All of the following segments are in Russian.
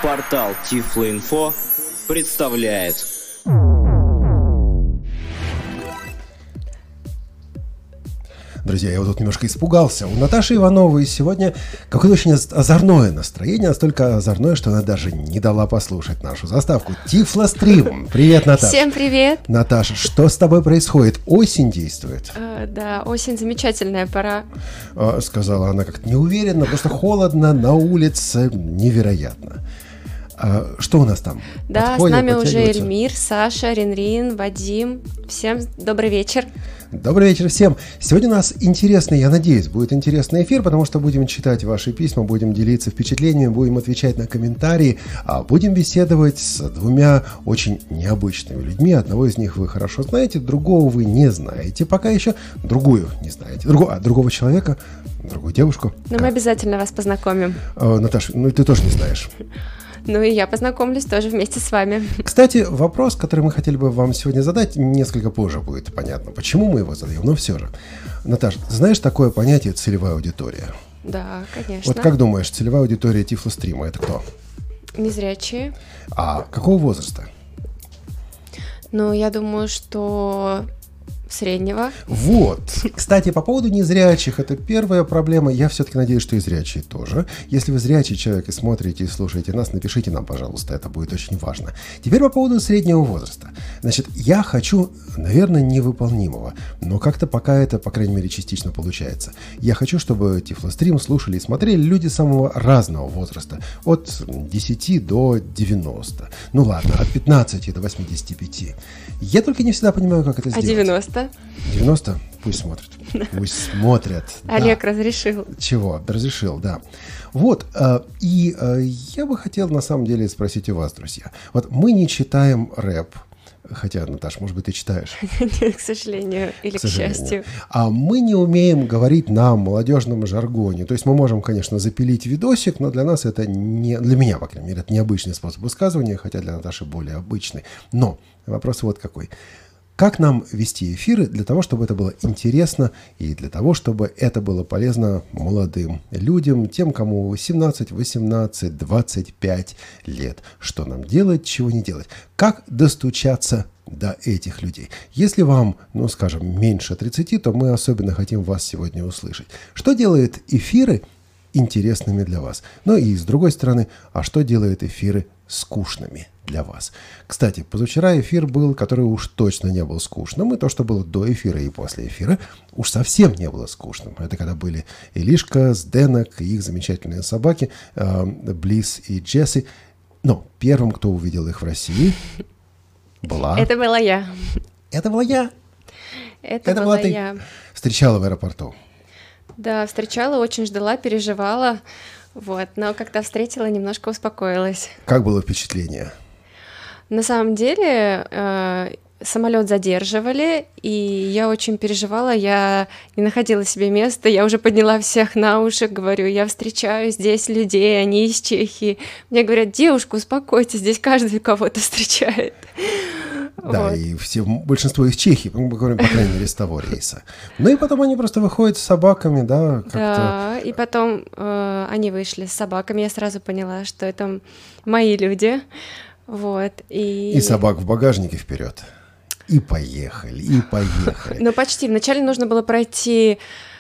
Портал Тифлоинфо представляет. Друзья, я вот тут немножко испугался. У Наташи Ивановой сегодня какое-то очень озорное настроение, настолько озорное, что она даже не дала послушать нашу заставку. Тифлострим. Привет, Наташа. Всем привет. Наташа, что с тобой происходит? Осень действует? Да, осень замечательная пора. Сказала она как-то неуверенно, просто холодно, на улице невероятно. Что у нас там? Да, Подходят, с нами уже подтягиваются? Эльмир, Саша, Рин-Рин, Вадим. Всем добрый вечер. Добрый вечер всем. Сегодня у нас интересный, я надеюсь, будет интересный эфир, потому что будем читать ваши письма, будем делиться впечатлениями, будем отвечать на комментарии, будем беседовать с двумя очень необычными людьми. Одного из них вы хорошо знаете, другого вы не знаете, пока еще другую не знаете. Другого человека, другую девушку. Но мы обязательно вас познакомим. Наташа, ну и ты тоже не знаешь. Ну и я познакомлюсь тоже вместе с вами. Кстати, вопрос, который мы хотели бы вам сегодня задать, несколько позже будет понятно, почему мы его задаем, но все же. Наташа, знаешь такое понятие целевая аудитория? Да, конечно. Вот как думаешь, целевая аудитория Тифлострима — это кто? Незрячие. А какого возраста? Ну, я думаю, что среднего. Вот. Кстати, по поводу незрячих, это первая проблема. Я все-таки надеюсь, что и зрячие тоже. Если вы зрячий человек и смотрите, и слушаете нас, напишите нам, пожалуйста, это будет очень важно. Теперь по поводу среднего возраста. Значит, я хочу, наверное, невыполнимого, но как-то пока это, по крайней мере, частично получается. Я хочу, чтобы Тифлострим слушали и смотрели люди самого разного возраста. От 10 до 90. Ну ладно, от 15 до 85. Я только не всегда понимаю, как это сделать. 90? 90? Пусть смотрят. Пусть смотрят. Олег разрешил. Чего? Разрешил, да. Вот. И я бы хотел, на самом деле, спросить у вас, друзья. Вот мы не читаем рэп. Хотя, Наташ, может быть, ты читаешь? Нет, к сожалению, или к счастью. А мы не умеем говорить на молодежном жаргоне. То есть мы можем, конечно, запилить видосик, но для нас это не... Для меня, по крайней мере, это необычный способ высказывания, хотя для Наташи более обычный. Но вопрос вот какой. Как нам вести эфиры для того, чтобы это было интересно и для того, чтобы это было полезно молодым людям, тем, кому 17, 18, 25 лет? Что нам делать, чего не делать? Как достучаться до этих людей? Если вам, ну, скажем, меньше 30, то мы особенно хотим вас сегодня услышать. Что делает эфиры интересными для вас? Ну и с другой стороны, а что делает эфиры скучными для вас? Кстати, позавчера эфир был, который уж точно не был скучным, и то, что было до эфира и после эфира, уж совсем не было скучным. Это когда были Илишка, Сденок и их замечательные собаки, Близ и Джесси. Но первым, кто увидел их в России, была... Это была я. Это была я. Это была ты. я. Встречала в аэропорту. Да, встречала, очень ждала, переживала. Вот, но когда встретила, немножко успокоилась. Как было впечатление? На самом деле самолет задерживали, и я очень переживала, я не находила себе места, я уже подняла всех на уши, говорю, я встречаю здесь людей, они из Чехии. Мне говорят, девушка, успокойтесь, здесь каждый кого-то встречает. Да, вот. и большинство из Чехии, мы говорим, по крайней мере, с того рейса. Ну и потом они просто выходят с собаками, да, как-то. Да, и потом они вышли с собаками, я сразу поняла, что это мои люди, вот. И собак в багажнике вперед. И поехали, и поехали. Ну, почти. Вначале нужно было пройти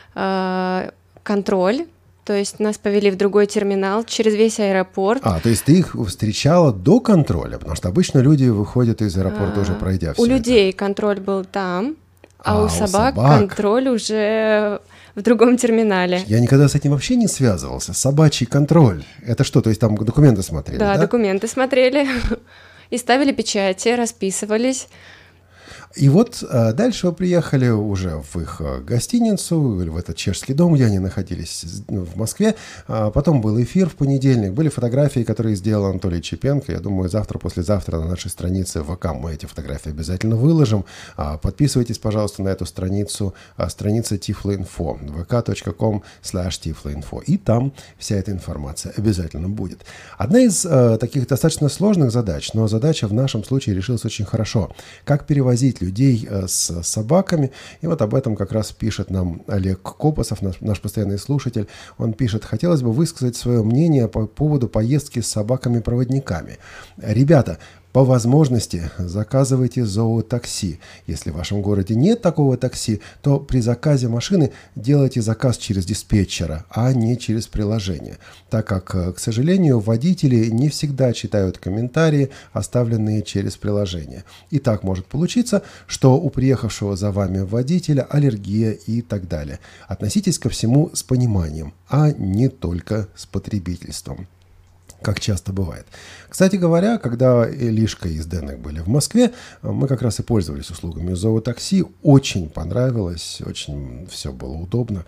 контроль, то есть нас повели в другой терминал через весь аэропорт. То есть ты их встречала до контроля? Потому что обычно люди выходят из аэропорта уже пройдя все. У людей контроль был там, у собак контроль уже в другом терминале. Я никогда с этим вообще не связывался. Собачий контроль. Это что, то есть там документы смотрели, да? Да, документы смотрели и ставили печати, расписывались. И вот дальше вы приехали уже в их гостиницу, или в этот чешский дом, где они находились в Москве. Потом был эфир в понедельник, были фотографии, которые сделал Анатолий Чепенко. Я думаю, завтра, послезавтра на нашей странице ВК мы эти фотографии обязательно выложим. Подписывайтесь, пожалуйста, на эту страницу, страница Тифлоинфо, vk.com/Тифлоинфо. И там вся эта информация обязательно будет. Одна из таких достаточно сложных задач, но задача в нашем случае решилась очень хорошо. Как перевозить людей с собаками. И вот об этом как раз пишет нам Олег Копосов, наш постоянный слушатель. Он пишет: хотелось бы высказать свое мнение по поводу поездки с собаками-проводниками. Ребята, по возможности заказывайте зоотакси. Если в вашем городе нет такого такси, то при заказе машины делайте заказ через диспетчера, а не через приложение, так как, к сожалению, водители не всегда читают комментарии, оставленные через приложение. И так может получиться, что у приехавшего за вами водителя аллергия и так далее. Относитесь ко всему с пониманием, а не только с потребительством, как часто бывает. Кстати говоря, когда Лишка и Сденек были в Москве, мы как раз и пользовались услугами зоотакси. Очень понравилось, очень все было удобно.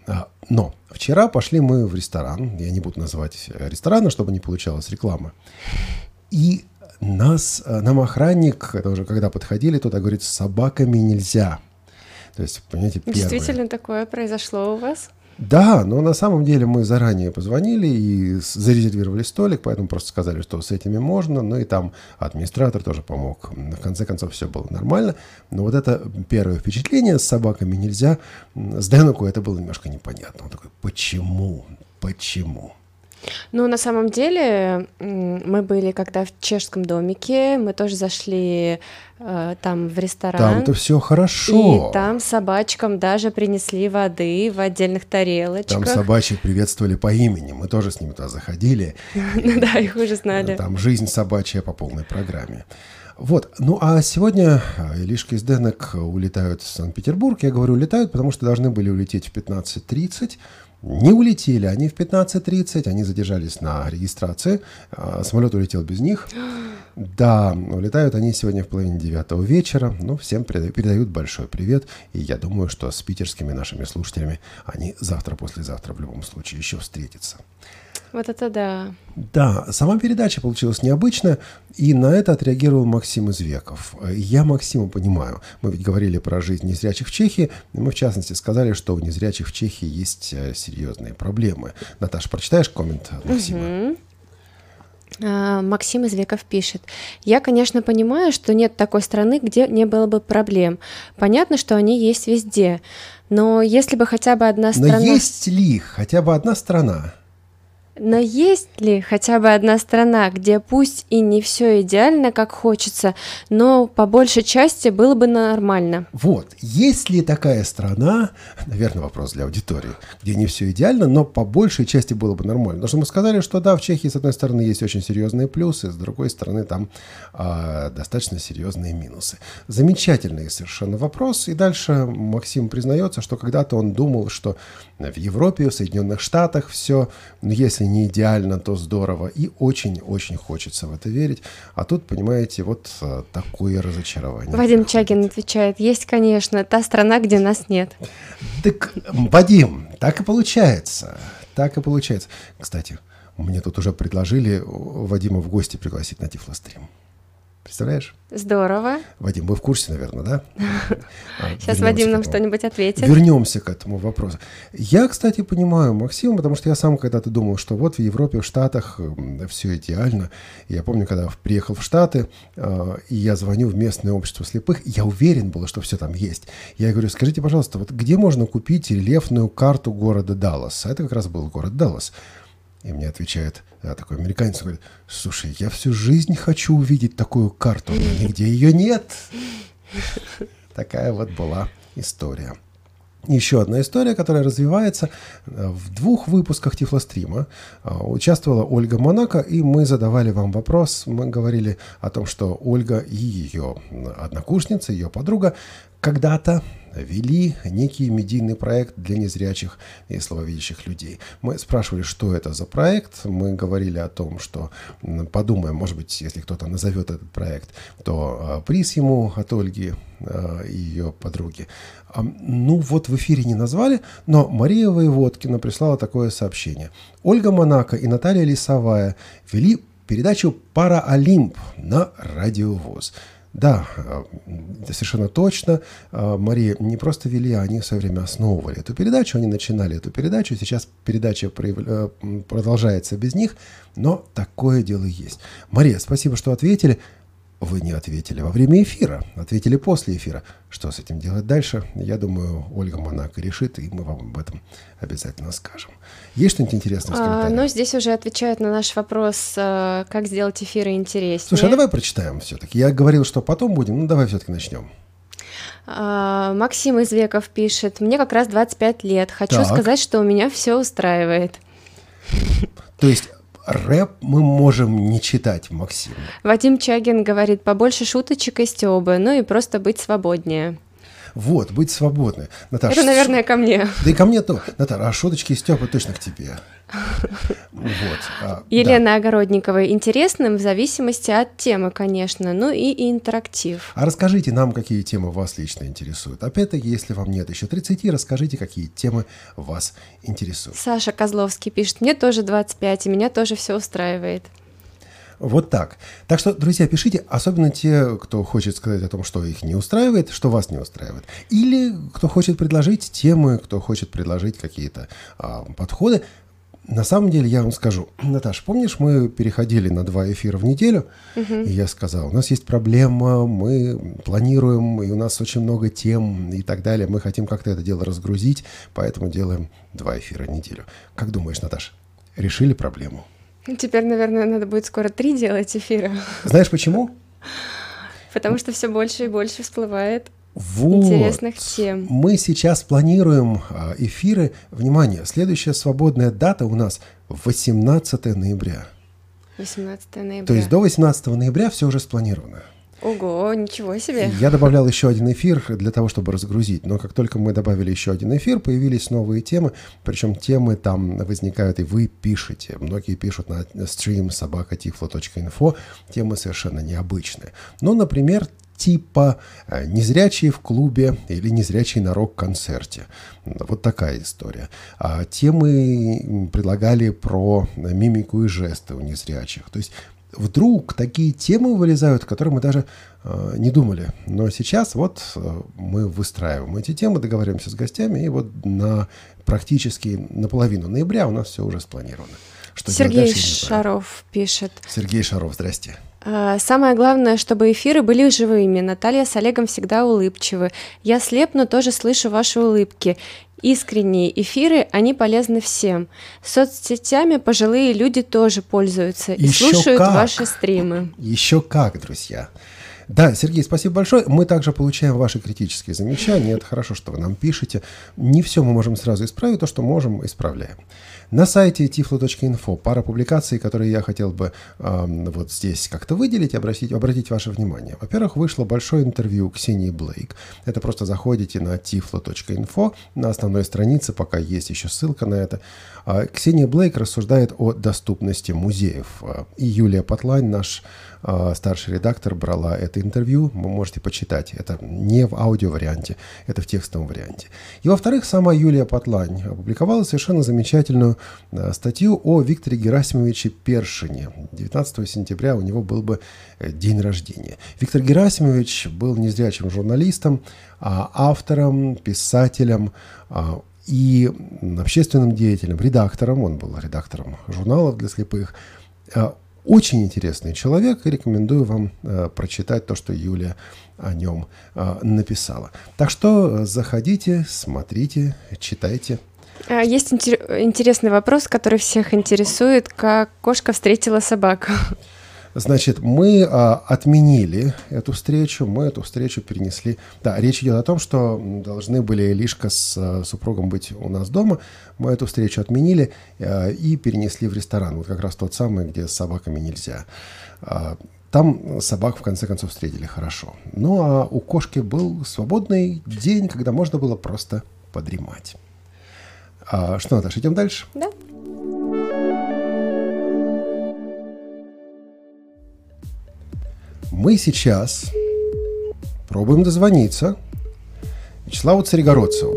Но вчера пошли мы в ресторан. Я не буду называть ресторана, чтобы не получалась реклама. И нам охранник, это уже когда подходили, туда говорит: с собаками нельзя. То есть, понимаете, первое. Действительно такое произошло у вас? Да, но на самом деле мы заранее позвонили и зарезервировали столик, поэтому просто сказали, что с этими можно, ну и там администратор тоже помог. В конце концов все было нормально, но вот это первое впечатление: с собаками нельзя. С Денеку это было немножко непонятно. Он такой: почему? Почему? Ну, на самом деле, мы были когда в чешском домике, мы тоже зашли там в ресторан. Там-то все хорошо. И там собачкам даже принесли воды в отдельных тарелочках. Там собачек приветствовали по имени. Мы тоже с ними туда заходили. Да, их уже знали. Там жизнь собачья по полной программе. Вот, ну а сегодня Лишка и Сденек улетают в Санкт-Петербург. Я говорю улетают, потому что должны были улететь в 15:30. Не улетели они в 15:30, они задержались на регистрации. Самолет улетел без них. Да, улетают они сегодня в 8:30 вечера. Ну, всем передают большой привет. И я думаю, что с питерскими нашими слушателями они завтра-послезавтра в любом случае еще встретятся. Вот это да. Да, сама передача получилась необычная, и на это отреагировал Максим Извеков. Я Максима понимаю. Мы ведь говорили про жизнь незрячих в Чехии, и мы, в частности, сказали, что у незрячих в Чехии есть серьезные проблемы. Наташа, прочитаешь коммент от Максима? Максим Извеков пишет: «Я, конечно, понимаю, что нет такой страны, где не было бы проблем. Понятно, что они есть везде. Но если бы хотя бы одна страна...» Но есть ли хотя бы одна страна? Но есть ли хотя бы одна страна, где пусть и не все идеально, как хочется, но по большей части было бы нормально? Вот, есть ли такая страна, наверное, вопрос для аудитории, где не все идеально, но по большей части было бы нормально? Потому что мы сказали, что да, в Чехии, с одной стороны, есть очень серьезные плюсы, с другой стороны, там достаточно серьезные минусы. Замечательный совершенно вопрос. И дальше Максим признается, что когда-то он думал, что в Европе, в Соединенных Штатах все, ну, если не идеально, то здорово. И очень-очень хочется в это верить. А тут, понимаете, вот такое разочарование. Вадим Чагин отвечает: есть, конечно, та страна, где нас нет. Так, Вадим, так и получается. Так и получается. Кстати, мне тут уже предложили Вадима в гости пригласить на Тифлострим. Представляешь? Здорово. Вадим, вы в курсе, наверное, да? Сейчас Вадим нам что-нибудь ответит. Вернемся к этому вопросу. Я, кстати, понимаю Максима, потому что я сам когда-то думал, что вот в Европе, в Штатах все идеально. Я помню, когда приехал в Штаты, и я звоню в местное общество слепых, я уверен был, что все там есть. Я говорю: скажите, пожалуйста, вот где можно купить рельефную карту города Даллас? А это как раз был город Даллас. И мне отвечает такой американец, говорит: слушай, я всю жизнь хочу увидеть такую карту, но нигде ее нет. Такая вот была история. Еще одна история, которая развивается. В 2 выпусках Тифлострима участвовала Ольга Монако, и мы задавали вам вопрос. Мы говорили о том, что Ольга и ее однокурсница, ее подруга когда-то вели некий медийный проект для незрячих и слабовидящих людей. Мы спрашивали, что это за проект. Мы говорили о том, что подумаем, может быть, если кто-то назовет этот проект, то приз ему от Ольги и ее подруги. Ну вот в эфире не назвали, но Мария Воеводкина прислала такое сообщение. Ольга Монако и Наталья Лисовая вели передачу «Параолимп» на Радио ВОС. Да, совершенно точно. Мария не просто вели, а они в свое время основывали эту передачу, они начинали эту передачу, сейчас передача продолжается без них, но такое дело есть. Мария, спасибо, что ответили. вы не ответили во время эфира, ответили после эфира. Что с этим делать дальше? Я думаю, Ольга Монако решит, и мы вам об этом обязательно скажем. Есть что-нибудь интересное в комментариях? Ну, здесь уже отвечают на наш вопрос, как сделать эфиры интереснее. Слушай, а давай прочитаем все-таки. Я говорил, что потом будем, давай все-таки начнем. Максим из Веков пишет: мне как раз 25 лет. Хочу сказать, что у меня все устраивает. То есть рэп мы можем не читать, Максим. Вадим Чагин говорит: побольше шуточек и стёбы, ну и просто быть свободнее. Вот, быть свободной. Наташа, это, наверное, ко мне. Да и ко мне тоже. Наташа, а шуточки и стёбы точно к тебе. Вот. Елена Огородникова: интересным в зависимости от темы, конечно, ну и интерактив. А расскажите нам, какие темы вас лично интересуют. Опять-таки, если вам нет еще 30, расскажите, какие темы вас интересуют. Саша Козловский пишет: мне тоже 25, и меня тоже все устраивает. Вот так. Так что, друзья, пишите, особенно те, кто хочет сказать о том, что их не устраивает, что вас не устраивает. Или кто хочет предложить темы, кто хочет предложить какие-то подходы. На самом деле, я вам скажу, Наташа, помнишь, мы переходили на 2 эфира в неделю, и я сказал, у нас есть проблема, мы планируем, и у нас очень много тем и так далее, мы хотим как-то это дело разгрузить, поэтому делаем 2 эфира в неделю. Как думаешь, Наташа, решили проблему? Теперь, наверное, надо будет скоро 3 делать эфира. Знаешь почему? Потому что все больше и больше всплывает интересных тем. Мы сейчас планируем эфиры. Внимание, следующая свободная дата у нас 18 ноября. 18 ноября. То есть до 18 ноября все уже спланировано. Ого, ничего себе. Я добавлял еще один эфир для того, чтобы разгрузить. Но как только мы добавили еще один эфир, появились новые темы. Причем темы там возникают, и вы пишете. Многие пишут на stream@tiflo.info. Темы совершенно необычные. Ну, например, типа «Незрячие в клубе» или «Незрячие на рок-концерте». Вот такая история. Темы предлагали про мимику и жесты у незрячих. То есть вдруг такие темы вылезают, которые мы даже не думали. Но сейчас вот мы выстраиваем эти темы, договариваемся с гостями, и вот практически наполовину ноября у нас все уже спланировано. Что Сергей Шаров пишет. Сергей Шаров, здрасте. Самое главное, чтобы эфиры были живыми. Наталья с Олегом всегда улыбчивы. Я слепну, тоже слышу ваши улыбки. Искренние эфиры, они полезны всем. Соцсетями пожилые люди тоже пользуются и слушают ваши стримы. Еще как, друзья. Да, Сергей, спасибо большое. Мы также получаем ваши критические замечания. Это хорошо, что вы нам пишете. Не все мы можем сразу исправить, то, что можем, исправляем. На сайте tiflo.info пара публикаций, которые я хотел бы вот здесь как-то выделить, обратить ваше внимание. Во-первых, вышло большое интервью Ксении Блейк. Это просто заходите на tiflo.info, на основной странице, пока есть еще ссылка на это. Ксения Блейк рассуждает о доступности музеев. И Юлия Потлань, наш старший редактор, брала это интервью. Вы можете почитать. Это не в аудиоварианте, это в текстовом варианте. И во-вторых, сама Юлия Потлань опубликовала совершенно замечательную статью о Викторе Герасимовиче Першине. 19 сентября у него был бы день рождения. Виктор Герасимович был незрячим журналистом, автором, писателем и общественным деятелем, редактором. Он был редактором журналов для слепых. Очень интересный человек, и рекомендую вам прочитать то, что Юлия о нем написала. Так что заходите, смотрите, читайте. Есть интересный вопрос, который всех интересует. Как кошка встретила собаку? Значит, мы отменили эту встречу, мы эту встречу перенесли. Да, речь идет о том, что должны были Лишка с супругом быть у нас дома. Мы эту встречу отменили и перенесли в ресторан. Вот как раз тот самый, где с собаками нельзя. Там собак в конце концов встретили хорошо. Ну а у кошки был свободный день, когда можно было просто подремать. Что, Наташа, идем дальше? Да. Мы сейчас пробуем дозвониться Вячеславу Царегородцеву.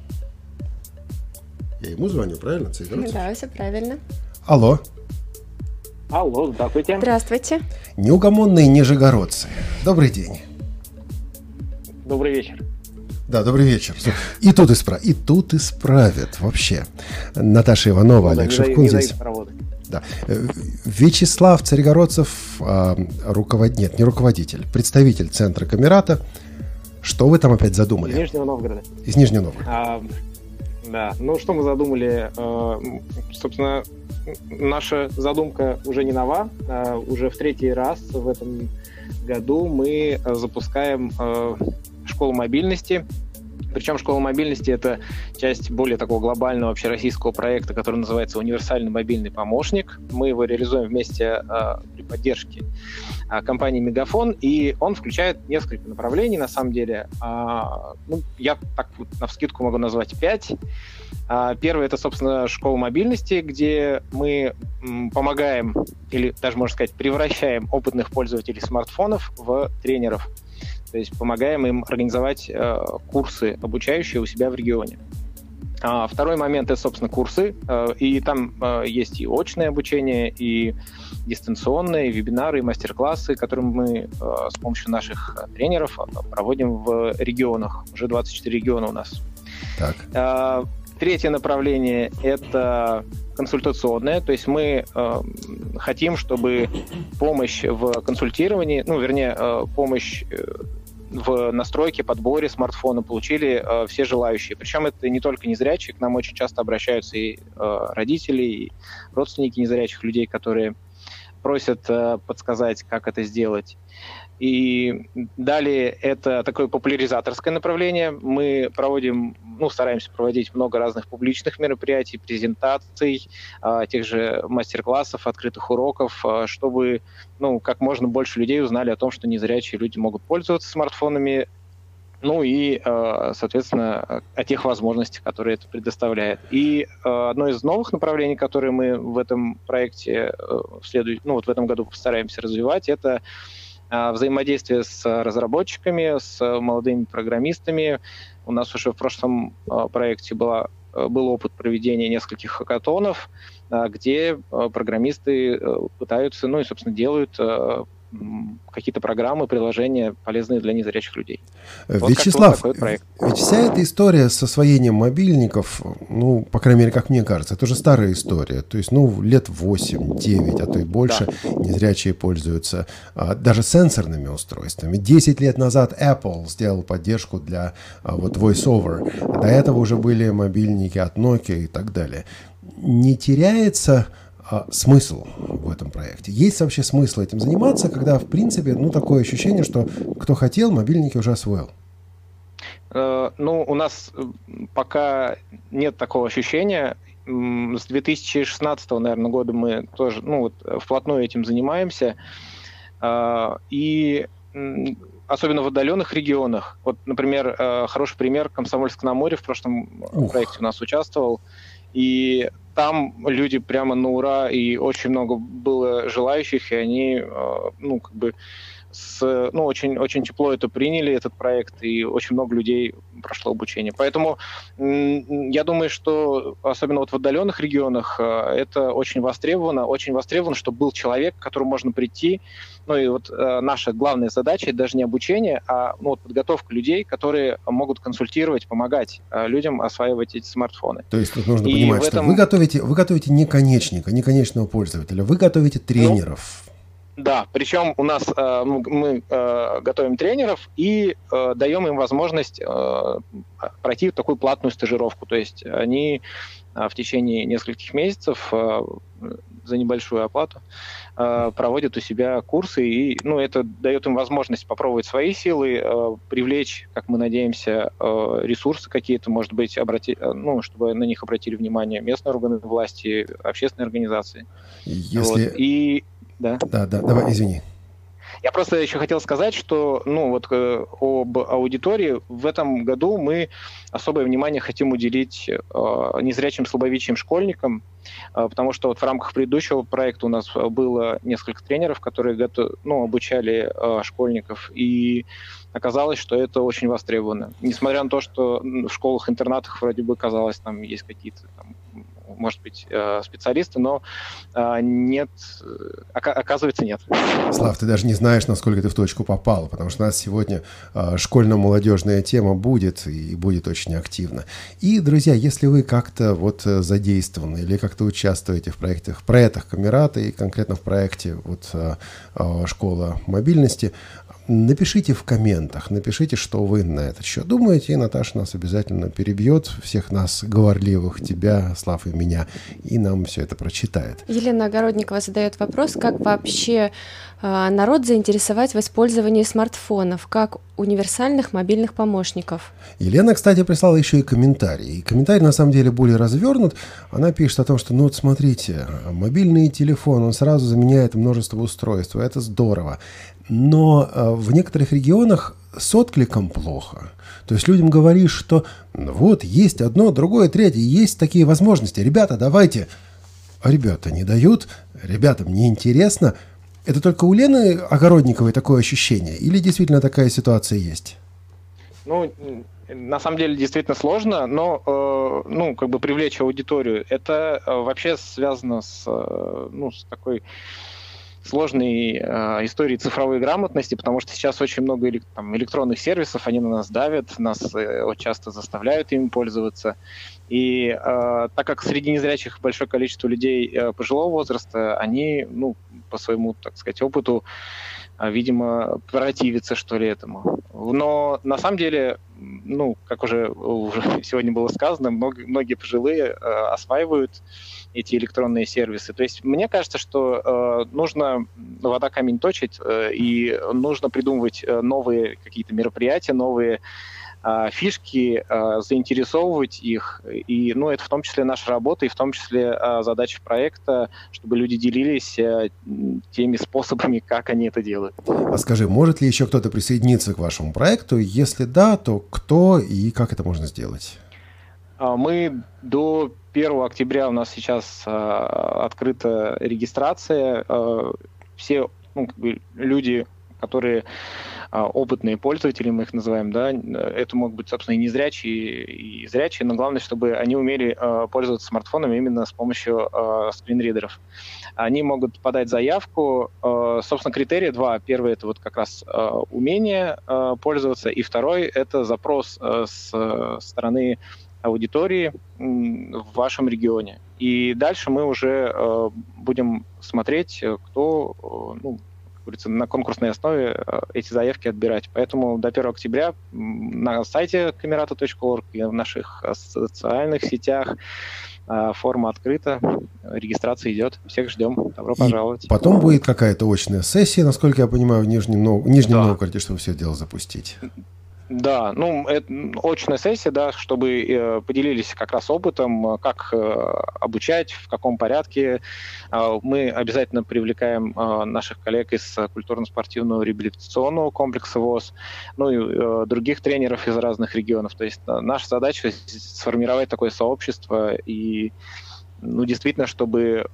Я ему звоню, правильно, Царегородцев? Да, все правильно. Алло. Алло, здравствуйте. Здравствуйте. Неугомонные нижегородцы. Добрый день. Добрый вечер. Да, добрый вечер. И тут исправят вообще. Наташа Иванова, Олег Шевкун здесь. Да, Да. Вячеслав Царегородцев, не руководитель, представитель центра Камерата. Что вы там опять задумали? Из Нижнего Новгорода. Из Нижнего Новгорода. Да, ну что мы задумали? Собственно, наша задумка уже не нова. Уже в третий раз в этом году мы запускаем школу мобильности. Причем школа мобильности — это часть более такого глобального общероссийского проекта, который называется «Универсальный мобильный помощник». Мы его реализуем вместе при поддержке компании «Мегафон», и он включает несколько направлений, на самом деле. Я так вот навскидку могу назвать 5. Первое — это, собственно, школа мобильности, где мы помогаем, или даже, можно сказать, превращаем опытных пользователей смартфонов в тренеров. То есть помогаем им организовать курсы, обучающие у себя в регионе. Второй момент — это, собственно, курсы. И там есть и очное обучение, и дистанционные, и вебинары, и мастер-классы, которые мы с помощью наших тренеров проводим в регионах. Уже 24 региона у нас. Так. Третье направление — это консультационное, то есть мы хотим, чтобы помощь в консультировании, помощь в настройке, подборе смартфона получили все желающие. Причем это не только незрячие, к нам очень часто обращаются и родители, и родственники незрячих людей, которые просят подсказать, как это сделать. И далее это такое популяризаторское направление. Мы стараемся проводить много разных публичных мероприятий, презентаций, тех же мастер-классов, открытых уроков, чтобы как можно больше людей узнали о том, что незрячие люди могут пользоваться смартфонами, и, соответственно, о тех возможностях, которые это предоставляет. И одно из новых направлений, которые мы в этом проекте в этом году постараемся развивать, это взаимодействие с разработчиками, с молодыми программистами. У нас уже в прошлом проекте был опыт проведения нескольких хакатонов, где программисты пытаются, делают какие-то программы, приложения, полезные для незрячих людей. Вячеслав, ведь вся эта история с освоением мобильников, по крайней мере, как мне кажется, это уже старая история. То есть, лет 8-9, а то и больше, да, незрячие пользуются даже сенсорными устройствами. 10 лет назад Apple сделал поддержку для VoiceOver. До этого уже были мобильники от Nokia и так далее. Не теряется смысл в этом проекте? Есть вообще смысл этим заниматься, когда, в принципе, такое ощущение, что кто хотел, мобильники уже освоил? У нас пока нет такого ощущения. С 2016, наверное, года мы тоже вплотную этим занимаемся. И особенно в отдаленных регионах. Вот, например, хороший пример — Комсомольск-на-Амуре в прошлом проекте у нас участвовал. И там люди прямо на ура, и очень много было желающих, и они, очень, очень тепло это приняли, этот проект, и очень много людей прошло обучение. Поэтому я думаю, что особенно в отдаленных регионах это очень востребовано, чтобы был человек, к которому можно прийти. Наша главная задача — это даже не обучение, а подготовка людей, которые могут консультировать, помогать людям осваивать эти смартфоны. То есть тут нужно понимать, что вы готовите не конечника, не конечного пользователя, вы готовите тренеров. Да, причем у нас мы готовим тренеров и даем им возможность пройти такую платную стажировку. То есть они в течение нескольких месяцев за небольшую оплату проводят у себя курсы, и это дает им возможность попробовать свои силы, привлечь, как мы надеемся, ресурсы какие-то, может быть, чтобы на них обратили внимание местные органы власти, общественные организации. Да, давай, извини. Я просто еще хотел сказать, что об аудитории в этом году мы особое внимание хотим уделить незрячим слабовидящим школьникам, потому что в рамках предыдущего проекта у нас было несколько тренеров, которые обучали школьников, и оказалось, что это очень востребовано. Несмотря на то, что в школах-интернатах вроде бы казалось, там есть какие-то может быть, специалисты, но нет, оказывается, нет. Слав, ты даже не знаешь, насколько ты в точку попал, потому что у нас сегодня школьно-молодежная тема будет, и будет очень активно. И, друзья, если вы как-то вот задействованы или как-то участвуете в проектах Камерата и конкретно в проекте вот «Школа мобильности», напишите в комментах, напишите, что вы на этот счет думаете, и Наташа нас обязательно перебьет, всех нас говорливых, тебя, Слав и меня, и нам все это прочитает. Елена Огородникова задает вопрос, как вообще народ заинтересовать в использовании смартфонов, как универсальных мобильных помощников. Елена, кстати, прислала еще и комментарий. И комментарий, на самом деле, более развернут. Она пишет о том, что, ну вот смотрите, мобильный телефон, он сразу заменяет множество устройств, и это здорово. Но в некоторых регионах с откликом плохо. То есть людям говоришь, что вот есть одно, другое, третье, есть такие возможности. Ребята, давайте. А ребята не дают, ребятам не интересно. Это только у Лены Огородниковой такое ощущение? Или действительно такая ситуация есть? Ну, на самом деле действительно сложно, но как бы привлечь аудиторию, это вообще связано с такой сложной историей цифровой грамотности, потому что сейчас очень много электронных сервисов, они на нас давят, нас часто заставляют им пользоваться. И так как среди незрячих большое количество людей пожилого возраста, они, по своему, так сказать, опыту, видимо, противятся, что ли, этому. Но на самом деле, как уже сегодня было сказано, многие пожилые осваивают эти электронные сервисы. То есть мне кажется, что нужно вода камень точить, и нужно придумывать новые какие-то мероприятия, новые фишки, заинтересовывать их. И, это в том числе наша работа, и в том числе задача проекта, чтобы люди делились теми способами, как они это делают. А скажи, может ли еще кто-то присоединиться к вашему проекту? Если да, то кто и как это можно сделать? Мы до 1 октября у нас сейчас открыта регистрация. Все люди, которые опытные пользователи, мы их называем, да, это могут быть, собственно, и незрячие, и зрячие, но главное, чтобы они умели пользоваться смартфонами именно с помощью скринридеров. Они могут подать заявку. Собственно, критерии два. Первый – это вот как раз умение пользоваться, и второй – это запрос с стороны аудитории в вашем регионе. И дальше мы уже будем смотреть, кто, на конкурсной основе эти заявки отбирать. Поэтому до 1 октября на сайте kamerata.org и в наших социальных сетях форма открыта, регистрация идет. Всех ждем. Добро пожаловать. Потом будет какая-то очная сессия, насколько я понимаю, в Нижнем Новгороде, чтобы все это дело запустить. Да, это очная сессия, да, чтобы поделились как раз опытом, как обучать, в каком порядке. Мы обязательно привлекаем наших коллег из культурно-спортивного реабилитационного комплекса ВОС, и других тренеров из разных регионов. То есть наша задача сформировать такое сообщество и, действительно, чтобы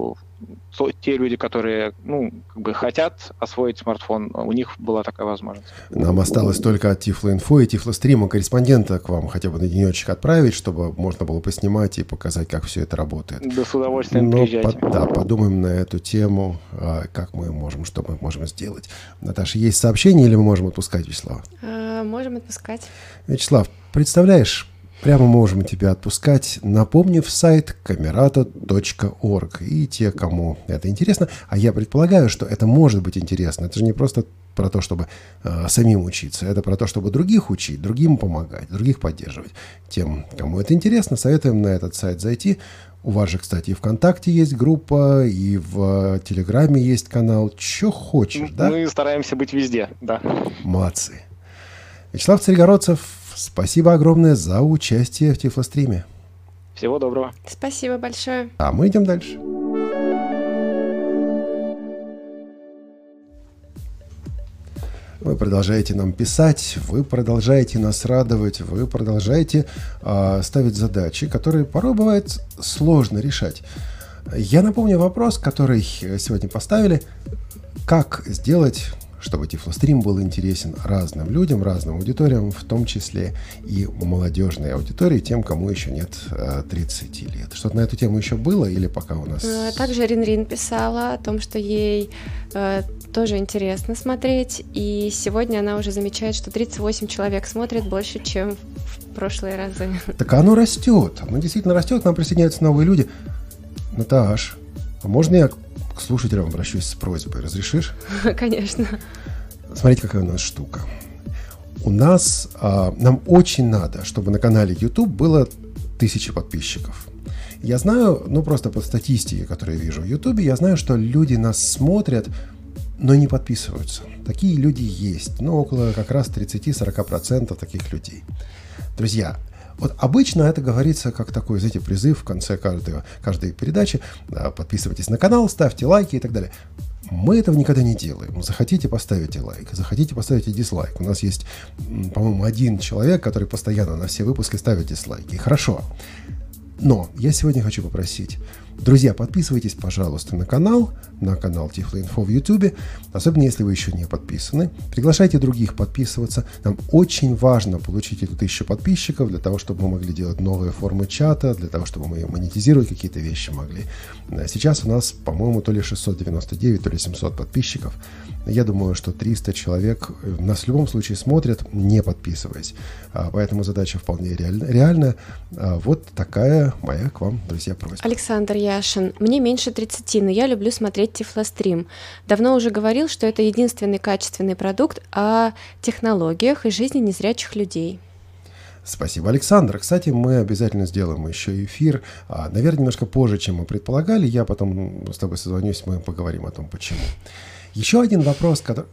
те люди, которые, хотят освоить смартфон, у них была такая возможность. Нам осталось только от Тифло-инфо и Тифло-стрима корреспондента к вам хотя бы на денечек отправить, чтобы можно было поснимать и показать, как все это работает. Да, с удовольствием приезжайте. Подумаем на эту тему, как что мы можем сделать. Наташа, есть сообщение или мы можем отпускать Вячеслава? Можем отпускать. Вячеслав, представляешь, прямо можем тебя отпускать, напомнив сайт kamerata.org. И те, кому это интересно, а я предполагаю, что это может быть интересно. Это же не просто про то, чтобы самим учиться. Это про то, чтобы других учить, другим помогать, других поддерживать. Тем, кому это интересно, советуем на этот сайт зайти. У вас же, кстати, и ВКонтакте есть группа, и в Телеграме есть канал. Че хочешь, да? Мы стараемся быть везде, да. Молодцы. Вячеслав Царегородцев, спасибо огромное за участие в Тифлостриме. Всего доброго. Спасибо большое. А мы идем дальше. Вы продолжаете нам писать, вы продолжаете нас радовать, вы продолжаете ставить задачи, которые порой бывает сложно решать. Я напомню вопрос, который сегодня поставили. Как сделать, чтобы Тифлострим был интересен разным людям, разным аудиториям, в том числе и молодежной аудитории, тем, кому еще нет 30 лет. Что-то на эту тему еще было или пока у нас... Также Рин писала о том, что ей тоже интересно смотреть, и сегодня она уже замечает, что 38 человек смотрят больше, чем в прошлые разы. Так оно растет, оно действительно растет, к нам присоединяются новые люди. Наташ, а можно я к слушателям обращусь с просьбой? Разрешишь? Конечно. Смотрите, какая у нас штука. У нас, нам очень надо, чтобы на канале YouTube было 1000 подписчиков. Я знаю, просто по статистике, которую я вижу в YouTube, я знаю, что люди нас смотрят, но не подписываются. Такие люди есть. Около как раз 30-40% таких людей. Друзья, вот обычно это говорится как такой, знаете, призыв в конце каждой передачи. Подписывайтесь на канал, ставьте лайки и так далее. Мы этого никогда не делаем. Захотите, поставите лайк. Захотите, поставите дизлайк. У нас есть, по-моему, один человек, который постоянно на все выпуски ставит дизлайки. Хорошо. Но я сегодня хочу попросить, друзья, подписывайтесь, пожалуйста, на канал Tiflo.Info в YouTube, особенно если вы еще не подписаны. Приглашайте других подписываться. Нам очень важно получить эту 1000 подписчиков для того, чтобы мы могли делать новые формы чата, для того, чтобы мы монетизировать какие-то вещи могли. Сейчас у нас, по-моему, то ли 699, то ли 700 подписчиков. Я думаю, что 300 человек нас в любом случае смотрят, не подписываясь. Поэтому задача вполне реальная. Вот такая моя к вам, друзья, просьба. Александр Яшин. Мне меньше 30, но я люблю смотреть Тифлострим. Давно уже говорил, что это единственный качественный продукт о технологиях и жизни незрячих людей. Спасибо, Александр. Кстати, мы обязательно сделаем еще эфир. Наверное, немножко позже, чем мы предполагали. Я потом с тобой созвонюсь, мы поговорим о том, почему. Еще один вопрос, который...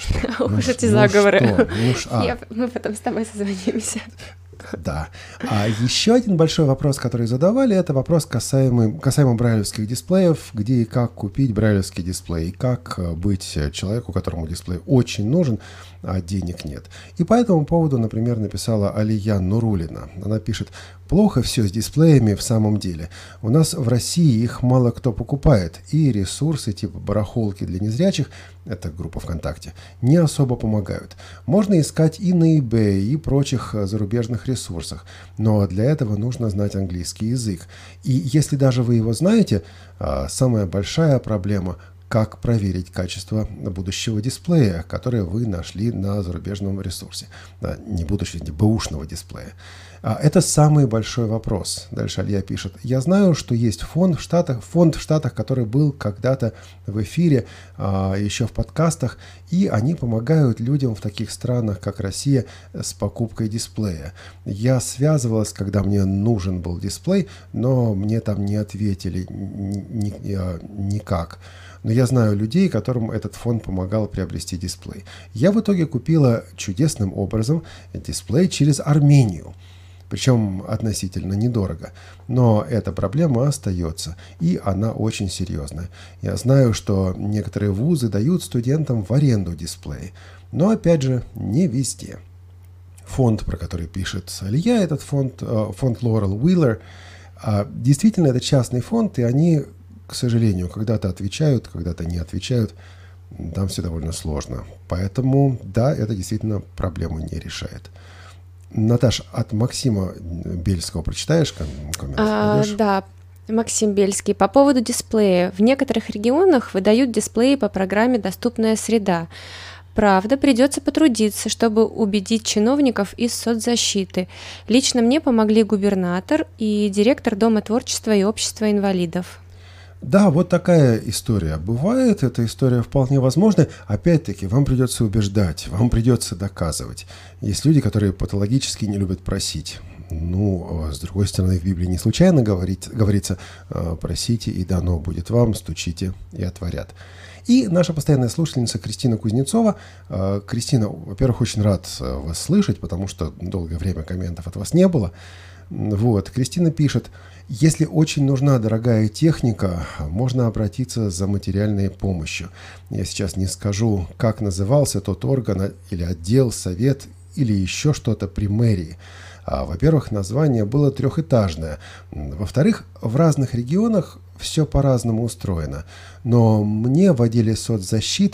Уж эти заговоры. Что? Мы потом с тобой созвонимся. Да. А еще один большой вопрос, который задавали, это вопрос касаемо брайлевских дисплеев, где и как купить брайлевский дисплей, и как быть человеку, которому дисплей очень нужен, а денег нет. И по этому поводу, например, написала Алия Нурулина. Она пишет: плохо все с дисплеями в самом деле. У нас в России их мало кто покупает, и ресурсы типа барахолки для незрячих, это группа ВКонтакте, не особо помогают. Можно искать и на eBay, и прочих зарубежных ресурсах, но для этого нужно знать английский язык. И если даже вы его знаете, самая большая проблема — как проверить качество будущего дисплея, которое вы нашли на зарубежном ресурсе. Не будущего, не бэушного дисплея. Это самый большой вопрос. Дальше Алия пишет: я знаю, что есть фонд в Штатах, который был когда-то в эфире, еще в подкастах, и они помогают людям в таких странах, как Россия, с покупкой дисплея. Я связывалась, когда мне нужен был дисплей, но мне там не ответили никак. Но я знаю людей, которым этот фонд помогал приобрести дисплей. Я в итоге купила чудесным образом дисплей через Армению. Причем относительно недорого. Но эта проблема остается, и она очень серьезная. Я знаю, что некоторые вузы дают студентам в аренду дисплеи. Но, опять же, не везде. Фонд, про который пишет Алия, этот фонд Laurel Wheeler, действительно, это частный фонд, и они, к сожалению, когда-то отвечают, когда-то не отвечают. Там все довольно сложно. Поэтому, да, это действительно проблему не решает. Наташ, от Максима Бельского прочитаешь коммент? Да, Максим Бельский. По поводу дисплея. В некоторых регионах выдают дисплеи по программе «Доступная среда». Правда, придется потрудиться, чтобы убедить чиновников из соцзащиты. Лично мне помогли губернатор и директор Дома творчества и общества инвалидов. Да, вот такая история бывает, эта история вполне возможна. Опять-таки, вам придется убеждать, вам придется доказывать. Есть люди, которые патологически не любят просить. С другой стороны, в Библии не случайно говорится: просите, и дано будет вам, стучите, и отворят. И наша постоянная слушательница Кристина Кузнецова. Кристина, во-первых, очень рад вас слышать, потому что долгое время комментов от вас не было. Кристина пишет: если очень нужна дорогая техника, можно обратиться за материальной помощью. Я сейчас не скажу, как назывался тот орган или отдел, совет или еще что-то при мэрии. Во-первых, название было трехэтажное. Во-вторых, в разных регионах все по-разному устроено. Но мне в отделе соцзащиты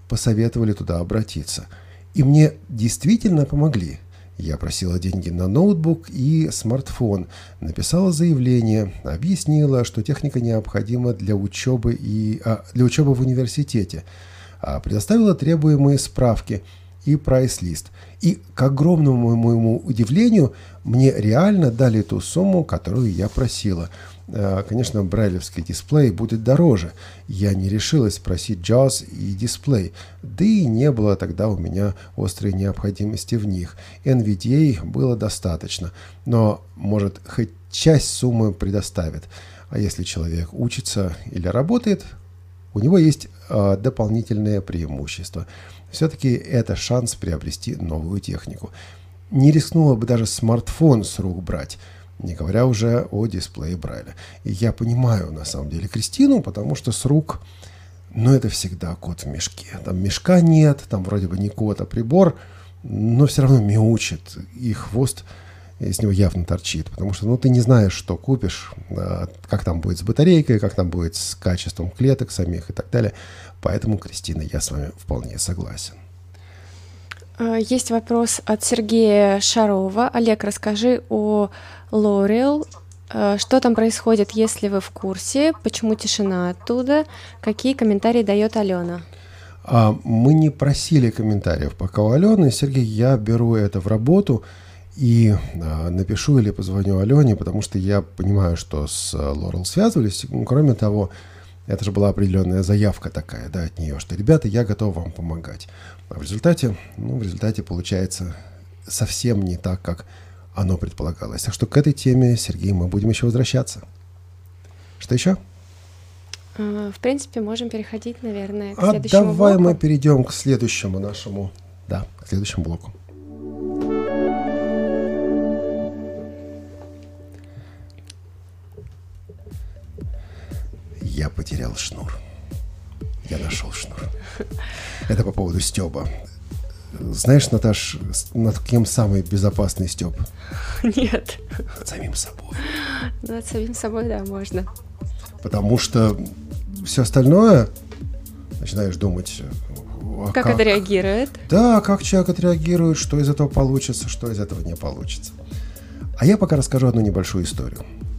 посоветовали туда обратиться. И мне действительно помогли. Я просила деньги на ноутбук и смартфон, написала заявление, объяснила, что техника необходима для учебы в университете, предоставила требуемые справки и прайс-лист. И, к огромному моему удивлению, мне реально дали ту сумму, которую я просила. Конечно, брайлевский дисплей будет дороже. Я не решилась просить JAWS и дисплей, да и не было тогда у меня острой необходимости в них. NVDA было достаточно, но, может, хоть часть суммы предоставит. А если человек учится или работает, у него есть дополнительное преимущество. Все-таки это шанс приобрести новую технику. Не рискнула бы даже смартфон с рук брать, не говоря уже о дисплее Брайля. И я понимаю, на самом деле, Кристину, потому что с рук, это всегда кот в мешке. Там мешка нет, там вроде бы не кот, а прибор, но все равно мяучит, и хвост из него явно торчит, потому что, ты не знаешь, что купишь, как там будет с батарейкой, как там будет с качеством клеток самих и так далее. Поэтому, Кристина, я с вами вполне согласен. Есть вопрос от Сергея Шарова. Олег, расскажи о L'Oreal. Что там происходит, если вы в курсе? Почему тишина оттуда? Какие комментарии дает Алена? Мы не просили комментариев пока у Алены. Сергей, я беру это в работу и напишу или позвоню Алене, потому что я понимаю, что с L'Oreal связывались. Кроме того, это же была определенная заявка такая, от нее, что, ребята, я готов вам помогать. А в результате получается совсем не так, как оно предполагалось. Так что к этой теме, Сергей, мы будем еще возвращаться. Что еще? В принципе, можем переходить, наверное, к следующему блоку. Давай мы перейдем к следующему к следующему блоку. Я потерял шнур. Я нашел шнур. Это по поводу стёба. Знаешь, Наташ, над кем самый безопасный стёб? Нет. Над самим собой. Над самим собой, да, можно. Потому что все остальное начинаешь думать... Как это реагирует? Да, как человек отреагирует, что из этого получится, что из этого не получится. А я пока расскажу одну небольшую историю.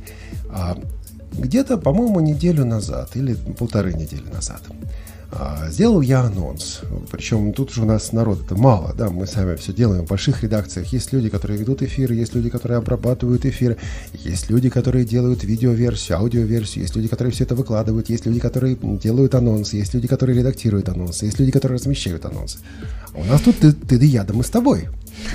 Где-то, по-моему, неделю назад или 1,5 недели назад сделал я анонс. Причем тут же у нас народа-то мало, мы сами все делаем в больших редакциях. Есть люди, которые ведут эфиры, есть люди, которые обрабатывают эфиры, есть люди, которые делают видеоверсию, аудиоверсию, есть люди, которые все это выкладывают, есть люди, которые делают анонсы, есть люди, которые редактируют анонсы, есть люди, которые размещают анонсы. А у нас тут ты да я, да мы с тобой.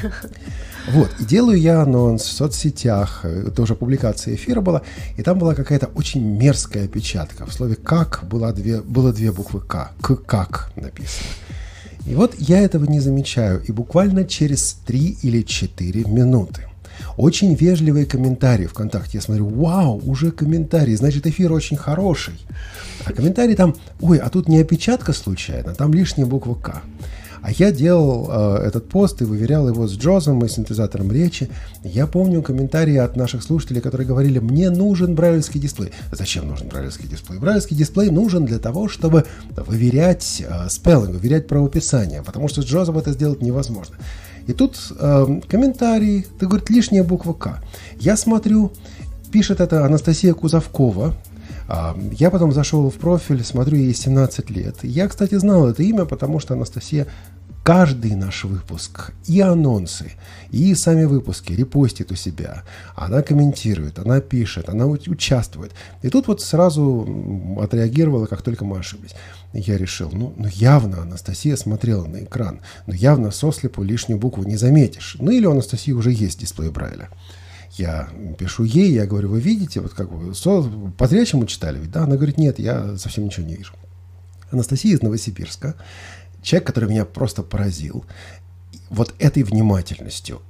И делаю я анонс в соцсетях, тоже публикация эфира была, и там была какая-то очень мерзкая опечатка. В слове «как» было две буквы «к», «как» написано. И я этого не замечаю, и буквально через 3 или 4 минуты очень вежливые комментарии ВКонтакте. Я смотрю, вау, уже комментарии, значит, эфир очень хороший. А комментарии там, а тут не опечатка случайно, там лишняя буква «к». А я делал этот пост и выверял его с JAWS и синтезатором речи. Я помню комментарии от наших слушателей, которые говорили, мне нужен брайлевский дисплей. Зачем нужен брайлевский дисплей? Брайлевский дисплей нужен для того, чтобы выверять спеллинг, выверять правописание, потому что с JAWS это сделать невозможно. И тут комментарий, ты говоришь, лишняя буква «К». Я смотрю, пишет это Анастасия Кузовкова. Я потом зашел в профиль, смотрю, ей 17 лет. Я, кстати, знал это имя, потому что Анастасия каждый наш выпуск, и анонсы, и сами выпуски репостит у себя. Она комментирует, она пишет, она участвует. И тут сразу отреагировала, как только мы ошиблись. И я решил, явно Анастасия смотрела на экран, явно сослепу лишнюю букву не заметишь. Или у Анастасии уже есть дисплей Брайля. Я пишу ей, я говорю, вы видите, как вы по-зрячему читали? Да, она говорит, нет, я совсем ничего не вижу. Анастасия из Новосибирска, человек, который меня просто поразил этой внимательностью,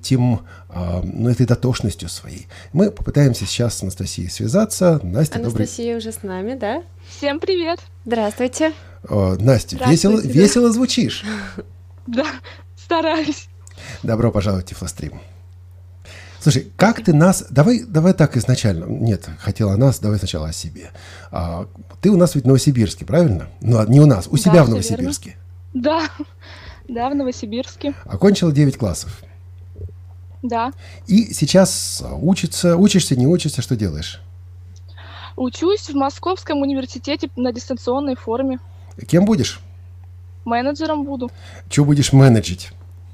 этой дотошностью своей. Мы попытаемся сейчас с Анастасией связаться. Настя, Анастасия уже с нами, да? Всем привет. Здравствуйте. Настя, весело звучишь. Да, стараюсь. Добро пожаловать в Тифлострим. Слушай, как ты нас... Давай так изначально. Нет, хотела о нас, давай сначала о себе. Ты у нас ведь в Новосибирске, правильно? Не у нас, у себя в Новосибирске. Да, да, в Новосибирске. Окончила 9 классов. Да. И сейчас учишься, не учишься, что делаешь? Учусь в Московском университете на дистанционной форме. Кем будешь? Менеджером буду. Что будешь менеджить?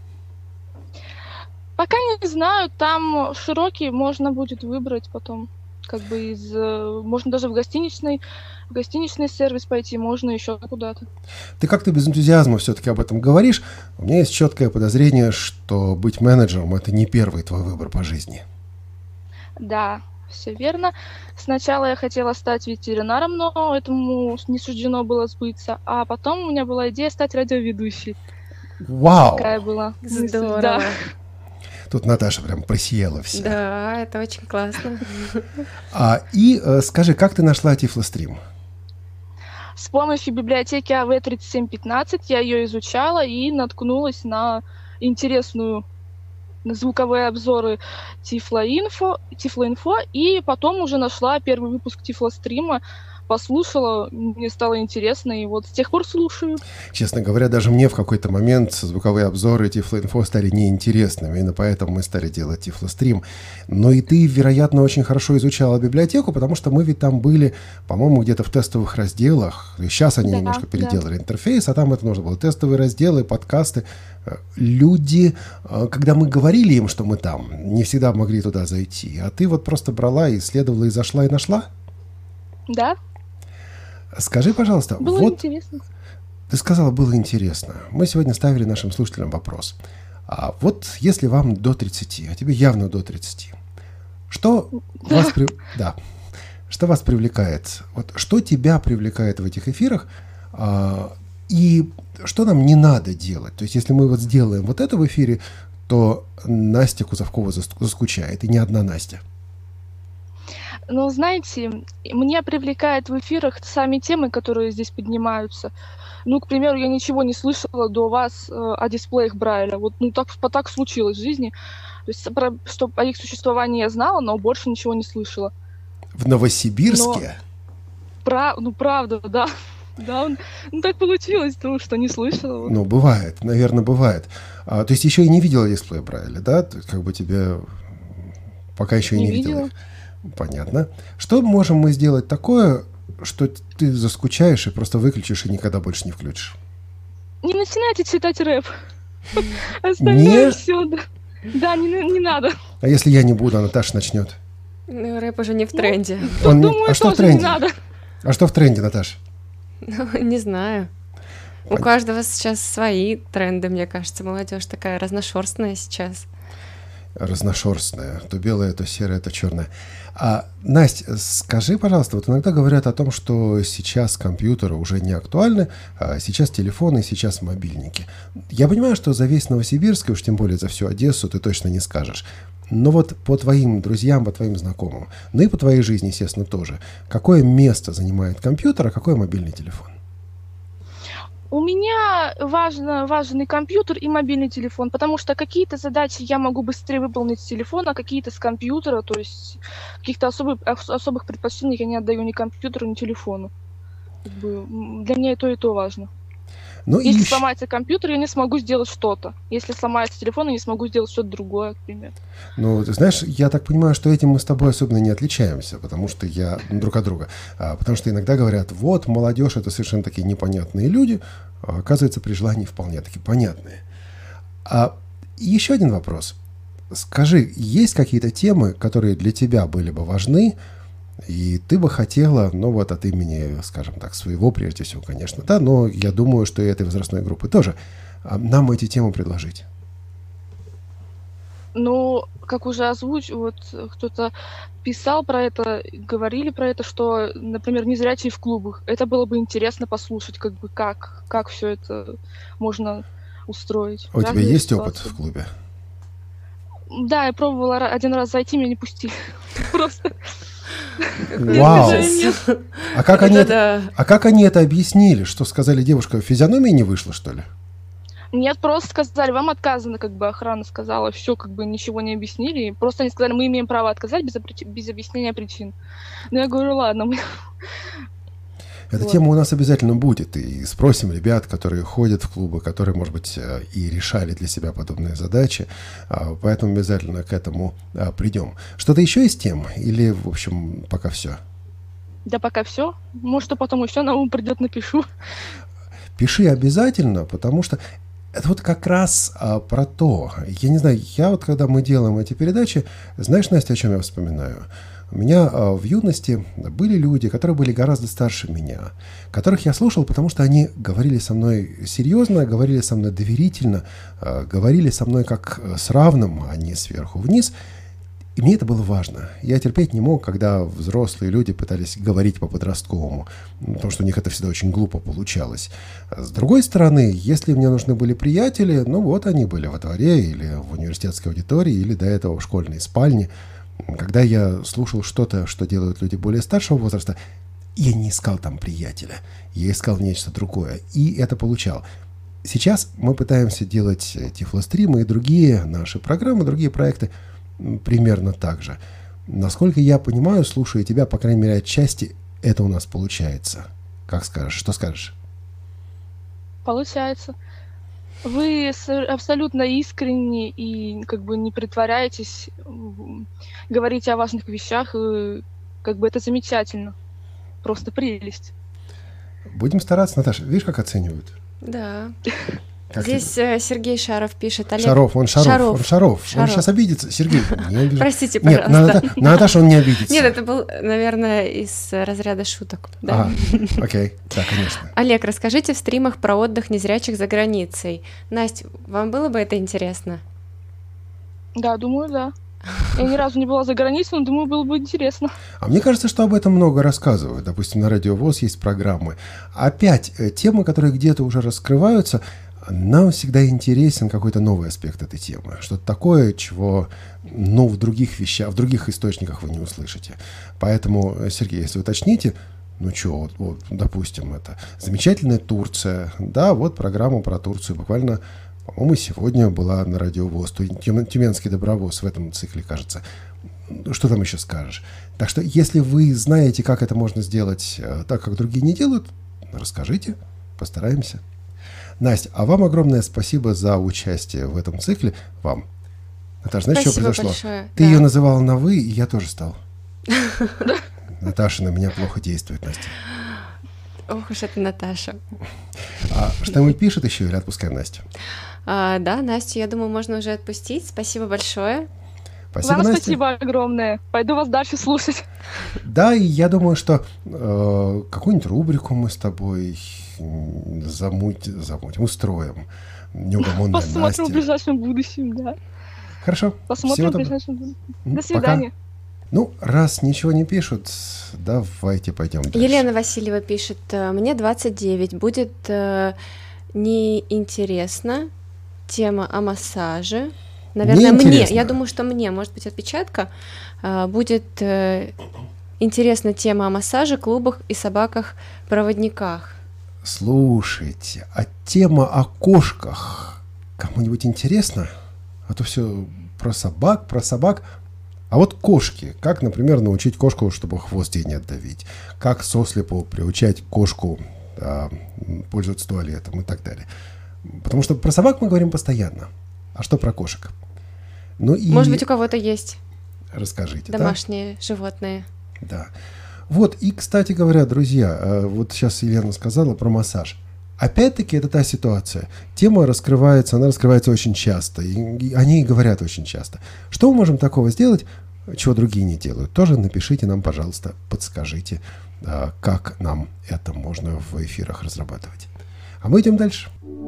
Пока не знаю, там широкий, можно будет выбрать потом. Как бы можно даже в гостиничный сервис пойти, можно еще куда-то. Ты как-то без энтузиазма все-таки об этом говоришь. У меня есть четкое подозрение, что быть менеджером — это не первый твой выбор по жизни. Да, все верно. Сначала я хотела стать ветеринаром, но этому не суждено было сбыться. А потом у меня была идея стать радиоведущей. Вау! Такая была мысль, Здорово. да. Тут Наташа прям просияла вся. Да, это очень классно. Скажи, как ты нашла Тифлострим? С помощью библиотеки АВ-3715 я ее изучала и наткнулась на интересную звуковые обзоры Тифлоинфо, и потом уже нашла первый выпуск Тифлострима, послушала, мне стало интересно, и вот с тех пор слушаю. Честно говоря, даже мне в какой-то момент звуковые обзоры Тифлоинфо стали неинтересными, именно поэтому мы стали делать Тифлострим. Но и ты, вероятно, очень хорошо изучала библиотеку, потому что мы ведь там были, по-моему, где-то в тестовых разделах. И сейчас они немножко переделали интерфейс, а там это нужно было тестовые разделы, подкасты. Люди, когда мы говорили им, что мы там, не всегда могли туда зайти. А ты вот просто брала, исследовала, и зашла, и нашла? Да. Скажи, пожалуйста, было интересно. Ты сказала, было интересно. Мы сегодня ставили нашим слушателям вопрос. А вот если вам до 30, а тебе явно до 30, что вас привлекает? Вот что тебя привлекает в этих эфирах? И что нам не надо делать? То есть, если мы вот сделаем вот это в эфире, то Настя Кузовкова заскучает, и не одна Настя. Ну, знаете, меня привлекает в эфирах сами темы, которые здесь поднимаются. Ну, к примеру, я ничего не слышала до вас о дисплеях Брайля. Вот так случилось в жизни. То есть, что о их существовании я знала, но больше ничего не слышала. В Новосибирске? Правда, да. Да, так получилось, что не слышала. Ну, бывает, наверное, бывает. То есть еще и не видела дисплей Брайля, да? То есть, как бы тебе пока еще и не видела. Понятно. Что можем мы сделать такое, что ты заскучаешь и просто выключишь и никогда больше не включишь? Не начинайте читать рэп. Остальное все, да. Да, не надо. А если я не буду, а Наташа начнет? Ну, рэп уже не в тренде. Думаю, что в тоже не тренде? надо. А что в тренде, Наташа? Ну, не знаю. У каждого сейчас свои тренды, мне кажется. Молодежь такая разношерстная сейчас. Разношерстная. То белая, то серая, то черная. Настя, скажи, пожалуйста, вот иногда говорят о том, что сейчас компьютеры уже не актуальны, а сейчас телефоны, сейчас мобильники. Я понимаю, что за весь Новосибирск, и уж тем более за всю Одессу, ты точно не скажешь. Но вот по твоим друзьям, по твоим знакомым, ну и по твоей жизни, естественно, тоже, какое место занимает компьютер, а какой мобильный телефон? У меня важный компьютер и мобильный телефон, потому что какие-то задачи я могу быстрее выполнить с телефона, а какие-то с компьютера, то есть каких-то особых предпочтений я не отдаю ни компьютеру, ни телефону. Для меня и то важно. Если сломается компьютер, я не смогу сделать что-то. Если сломается телефон, я не смогу сделать что-то другое, к примеру. Ну, ты знаешь, я так понимаю, что этим мы с тобой особенно не отличаемся, потому что друг от друга. Потому что иногда говорят, вот, молодежь — это совершенно такие непонятные люди, а оказывается, при желании вполне таки понятные. Еще один вопрос. Скажи, есть какие-то темы, которые для тебя были бы важны, и ты бы хотела, ну вот от имени, скажем так, своего, прежде всего, конечно, да, но я думаю, что и этой возрастной группы тоже, нам эти темы предложить? Ну, как уже озвучил, кто-то писал про это, говорили про это, что, например, незрячие в клубах. Это было бы интересно послушать, как все это можно устроить. У тебя есть опыт в клубе? Да, я пробовала один раз зайти, меня не пустили. Просто... Вау! А как они это объяснили? Что сказали, девушка, физиономия не вышла, что ли? Нет, просто сказали, вам отказано, охрана сказала, все, ничего не объяснили. Просто они сказали, мы имеем право отказать без объяснения причин. Ну, я говорю, ладно. Эта тема у нас обязательно будет, и спросим ребят, которые ходят в клубы, которые, может быть, и решали для себя подобные задачи, поэтому обязательно к этому придем. Что-то еще из тем? Или, в общем, пока все? Да пока все. Может, потом еще на ум придет, напишу. Пиши обязательно, потому что это вот как раз про то. Я не знаю, я вот когда мы делаем эти передачи, знаешь, Настя, о чем я вспоминаю? У меня в юности были люди, которые были гораздо старше меня, которых я слушал, потому что они говорили со мной серьезно, говорили со мной доверительно, говорили со мной как с равным, а не сверху вниз. И мне это было важно. Я терпеть не мог, когда взрослые люди пытались говорить по-подростковому, потому что у них это всегда очень глупо получалось. С другой стороны, если мне нужны были приятели, ну вот они были во дворе или в университетской аудитории, или до этого в школьной спальне. Когда я слушал что-то, что делают люди более старшего возраста, я не искал там приятеля, я искал нечто другое, и это получал. Сейчас мы пытаемся делать Тифлостримы и другие наши программы, другие проекты примерно так же. Насколько я понимаю, слушая тебя, по крайней мере, отчасти это у нас получается. Как скажешь? Что скажешь? Получается. Вы абсолютно искренни и как бы не притворяетесь, говорите о важных вещах, и как бы это замечательно. Просто прелесть. Будем стараться, Наташа. Видишь, как оценивают? Да. Как Здесь Сергей Шаров пишет. Олег... Он Шаров. Он сейчас обидится. Сергей, не обижайся. Простите, пожалуйста. Нет, на Наташу он не обидится. Нет, это был, наверное, из разряда шуток. Да. Окей, да, конечно. Олег, расскажите в стримах про отдых незрячих за границей. Настя, вам было бы это интересно? Да, думаю, да. Я ни разу не была за границей, но думаю, было бы интересно. А мне кажется, что об этом много рассказывают. Допустим, на Радио ВОС есть программы. Опять, темы, которые где-то уже раскрываются, нам всегда интересен какой-то новый аспект этой темы. Что-то такое, чего в других вещах, в других источниках вы не услышите. Поэтому, Сергей, если уточните, вот, допустим, это замечательная Турция. Да, вот программа про Турцию. Буквально, по-моему, сегодня была на Радио ВОС. Тюменский добровоз в этом цикле, кажется. Что там еще скажешь? Так что, если вы знаете, как это можно сделать так, как другие не делают, расскажите, постараемся. Настя, а вам огромное спасибо за участие в этом цикле. Вам. Наташа, знаешь, что произошло? Большое. Ты ее называла на «вы», и я тоже стал. Наташа на меня плохо действует, Настя. Ох уж это Наташа. А что-нибудь пишет еще или отпускаем Настю? Да, Настю, я думаю, можно уже отпустить. Спасибо большое. Спасибо, вам Настя. спасибо огромное. Пойду вас дальше слушать. Да, и я думаю, что какую-нибудь рубрику мы с тобой устроим. Неугомонная Посмотрим Настя. в ближайшем будущем, да. Хорошо. Посмотрим в Всего ближайшем будущем. доброго. До свидания. Раз ничего не пишут, давайте пойдем дальше. Елена Васильева пишет: мне 29, будет неинтересно тема о массаже. Наверное, мне. Я думаю, что мне, может быть, отпечатка. Будет интересна тема о массаже, клубах и собаках-проводниках. Слушайте, а тема о кошках кому-нибудь интересна? А то все про собак. А вот кошки. Как, например, научить кошку, чтобы хвост ей не отдавить? Как сослепу приучать кошку пользоваться туалетом и так далее? Потому что про собак мы говорим постоянно. А что про кошек? Может быть, у кого-то есть расскажите, домашние животные. Да. Вот, и, кстати говоря, друзья, вот сейчас Елена сказала про массаж. Опять-таки, это та ситуация. Тема раскрывается, она раскрывается очень часто, и о ней говорят очень часто. Что мы можем такого сделать, чего другие не делают? Тоже напишите нам, пожалуйста, подскажите, как нам это можно в эфирах разрабатывать. А мы идем дальше.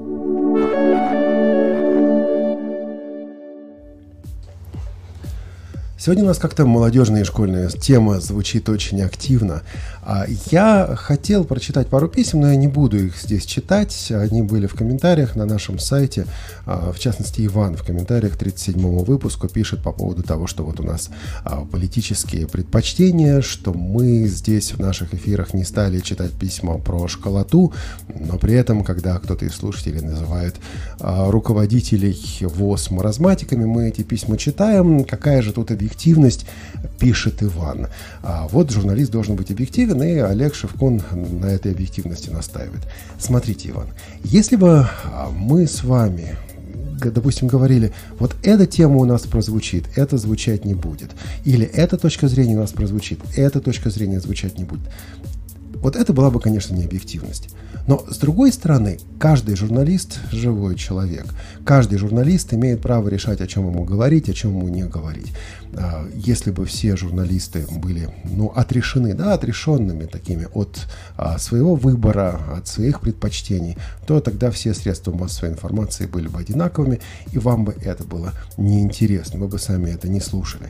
Сегодня у нас как-то молодежная и школьная тема звучит очень активно. Я хотел прочитать пару писем, но я не буду их здесь читать. Они были в комментариях на нашем сайте. В частности, Иван в комментариях к 37-му выпуску пишет по поводу того, что вот у нас политические предпочтения, что мы здесь в наших эфирах не стали читать письма про школоту, но при этом, когда кто-то из слушателей называет руководителей ВОС маразматиками, мы эти письма читаем. Какая же тут объективность объективность, пишет Иван. Вот журналист должен быть объективен, и Олег Шевкун на этой объективности настаивает. Смотрите, Иван, если бы мы с вами, допустим, говорили, вот эта тема у нас прозвучит, это звучать не будет, или эта точка зрения у нас прозвучит, эта точка зрения звучать не будет, вот это была бы, конечно, не объективность. Но, с другой стороны, каждый журналист – живой человек. Каждый журналист имеет право решать, о чем ему говорить, о чем ему не говорить. Если бы все журналисты были, отрешены, отрешенными такими от своего выбора, от своих предпочтений, то тогда все средства массовой информации были бы одинаковыми, и вам бы это было неинтересно, вы бы сами это не слушали.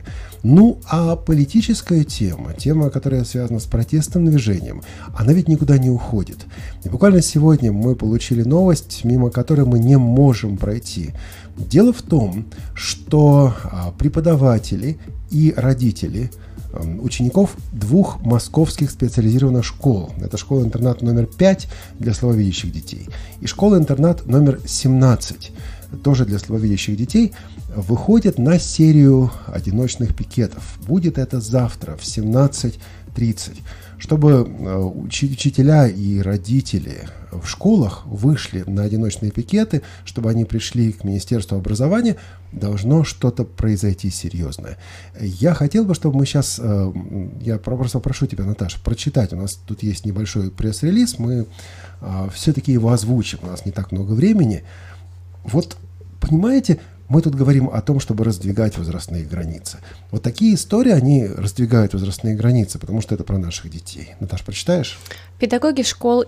А политическая тема, которая связана с протестным движением, она ведь никуда не уходит. И буквально сегодня мы получили новость, мимо которой мы не можем пройти. Дело в том, что преподаватели и родители учеников 2 московских специализированных школ, это школа-интернат номер 5 для слабовидящих детей и школа-интернат номер 17, тоже для слабовидящих детей, выходят на серию одиночных пикетов. Будет это завтра в 17:30. Чтобы учителя и родители в школах вышли на одиночные пикеты, чтобы они пришли к Министерству образования, должно что-то произойти серьезное. Я хотел бы, чтобы мы сейчас, я просто прошу тебя, Наташа, прочитать. У нас тут есть небольшой пресс-релиз, мы все-таки его озвучим, у нас не так много времени. Вот, понимаете, мы тут говорим о том, чтобы раздвигать возрастные границы. Вот такие истории, они раздвигают возрастные границы, потому что это про наших детей. Наташа, прочитаешь? Педагоги школ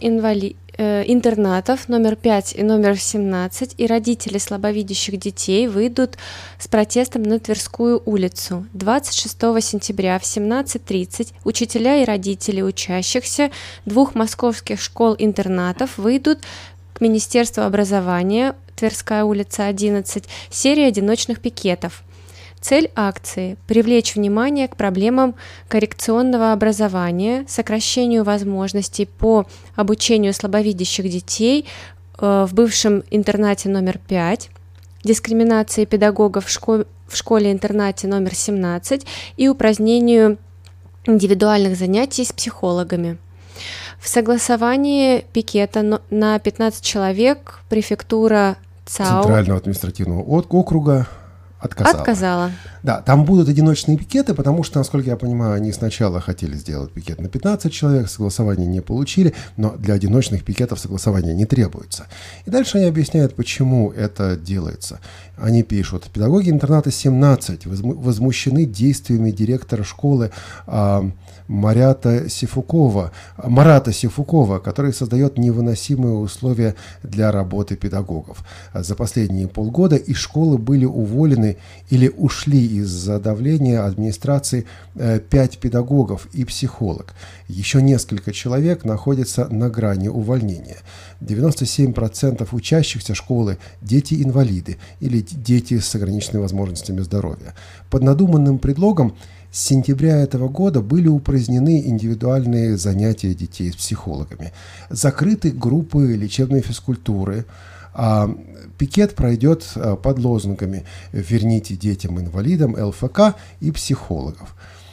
интернатов номер 5 и номер 17 и родители слабовидящих детей выйдут с протестом на Тверскую улицу. 26 сентября в 17:30 учителя и родители учащихся 2 московских школ-интернатов выйдут к Министерству образования, Тверская улица, 11, серия одиночных пикетов. Цель акции – привлечь внимание к проблемам коррекционного образования, сокращению возможностей по обучению слабовидящих детей в бывшем интернате номер 5, дискриминации педагогов в школе-интернате номер 17 и упразднению индивидуальных занятий с психологами. В согласовании пикета на 15 человек префектура ЦАО Центрального административного округа отказала. Да, там будут одиночные пикеты, потому что, насколько я понимаю, они сначала хотели сделать пикет на 15 человек, согласования не получили, но для одиночных пикетов согласования не требуется. И дальше они объясняют, почему это делается. Они пишут: педагоги интерната 17 возмущены действиями директора школы Марата Сифукова, который создает невыносимые условия для работы педагогов. За последние полгода из школы были уволены или ушли из-за давления администрации 5 педагогов и психолог. Еще несколько человек находятся на грани увольнения. 97% учащихся школы – дети-инвалиды или дети с ограниченными возможностями здоровья. Под надуманным предлогом с сентября этого года были упразднены индивидуальные занятия детей с психологами, закрыты группы лечебной физкультуры, пикет пройдет под лозунгами «Верните детям-инвалидам ЛФК и психологов».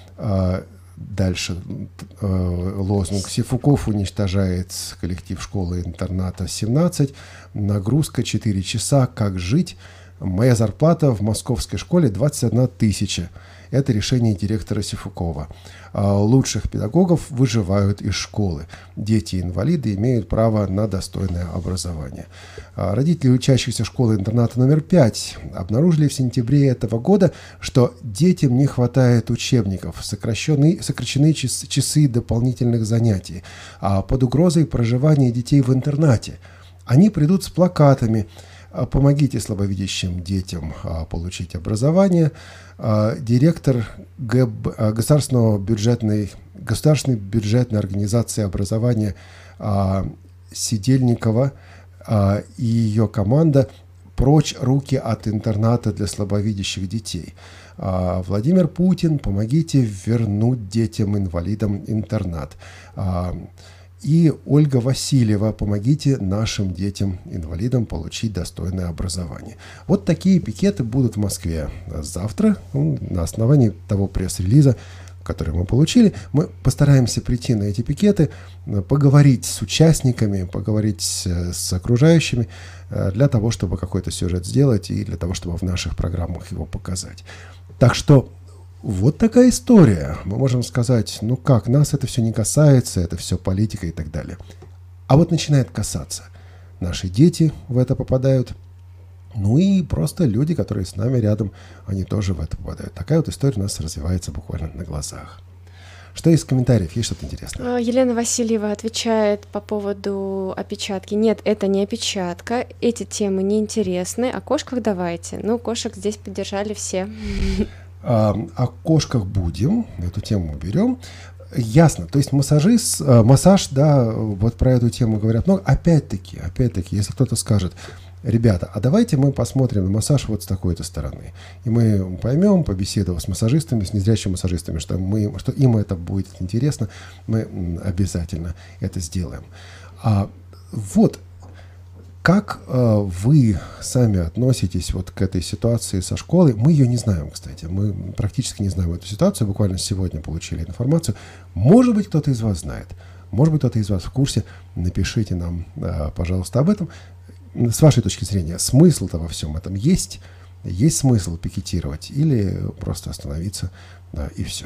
Дальше лозунг: Сифуков уничтожает коллектив школы-интерната 17, нагрузка 4 часа, как жить, моя зарплата в московской школе 21 тысяча. Это решение директора Сифукова. Лучших педагогов выживают из школы. Дети-инвалиды имеют право на достойное образование. Родители учащихся школы-интерната номер 5 обнаружили в сентябре этого года, что детям не хватает учебников, сокращены часы дополнительных занятий, под угрозой проживания детей в интернате. Они придут с плакатами: «Помогите слабовидящим детям получить образование». Директор государственной бюджетной организации образования Сидельникова и ее команда: «Прочь руки от интерната для слабовидящих детей». Владимир Путин: «Помогите вернуть детям-инвалидам интернат». И Ольга Васильева: «Помогите нашим детям-инвалидам получить достойное образование». Вот такие пикеты будут в Москве завтра. На основании того пресс-релиза, который мы получили, мы постараемся прийти на эти пикеты, поговорить с участниками, поговорить с окружающими, для того, чтобы какой-то сюжет сделать и для того, чтобы в наших программах его показать. Так что вот такая история. Мы можем сказать, ну как, нас это все не касается, это все политика и так далее. А вот начинает касаться. Наши дети в это попадают, ну и просто люди, которые с нами рядом, они тоже в это попадают. Такая вот история у нас развивается буквально на глазах. Что из комментариев? Есть что-то интересное? Елена Васильева отвечает по поводу опечатки. Нет, это не опечатка, эти темы неинтересны. О кошках давайте. Ну, кошек здесь поддержали все. О кошках будем, эту тему берем. Ясно, то есть массаж, да, вот про эту тему говорят. Но опять-таки, если кто-то скажет: ребята, а давайте мы посмотрим на массаж вот с такой-то стороны. И мы поймем, побеседовав с массажистами, с незрячими массажистами, что им это будет интересно, мы обязательно это сделаем. Вот. Как вы сами относитесь вот к этой ситуации со школой? Мы ее не знаем, кстати. Мы практически не знаем эту ситуацию. Буквально сегодня получили информацию. Может быть, кто-то из вас знает. Может быть, кто-то из вас в курсе. Напишите нам, пожалуйста, об этом. С вашей точки зрения, смысл-то во всем этом есть? Есть смысл пикетировать или просто остановиться, и все?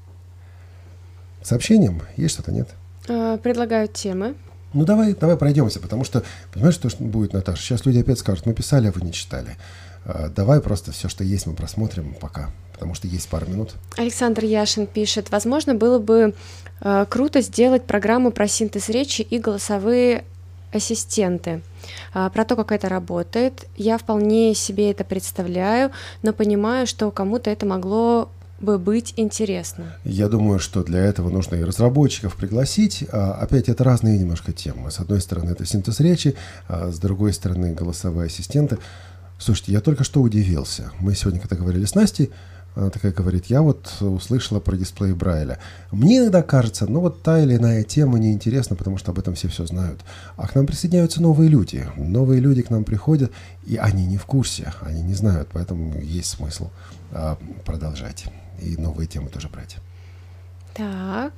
Сообщением есть что-то, нет? Предлагаю темы. Ну, давай пройдемся, потому что, понимаешь, что будет, Наташа? Сейчас люди опять скажут: мы писали, а вы не читали. Давай просто все, что есть, мы просмотрим пока, потому что есть пару минут. Александр Яшин пишет: возможно, было бы круто сделать программу про синтез речи и голосовые ассистенты. Про то, как это работает. Я вполне себе это представляю, но понимаю, что кому-то это могло бы быть интересно. Я думаю, что для этого нужно и разработчиков пригласить. Опять, это разные немножко темы. С одной стороны, это синтез речи, а с другой стороны, голосовые ассистенты. Слушайте, я только что удивился. Мы сегодня, когда говорили с Настей, она такая говорит: я вот услышала про дисплей Брайля. Мне иногда кажется, ну вот та или иная тема неинтересна, потому что об этом все знают. А к нам присоединяются новые люди. Новые люди к нам приходят, и они не в курсе, они не знают, поэтому есть смысл продолжать и новые темы тоже брать. Так.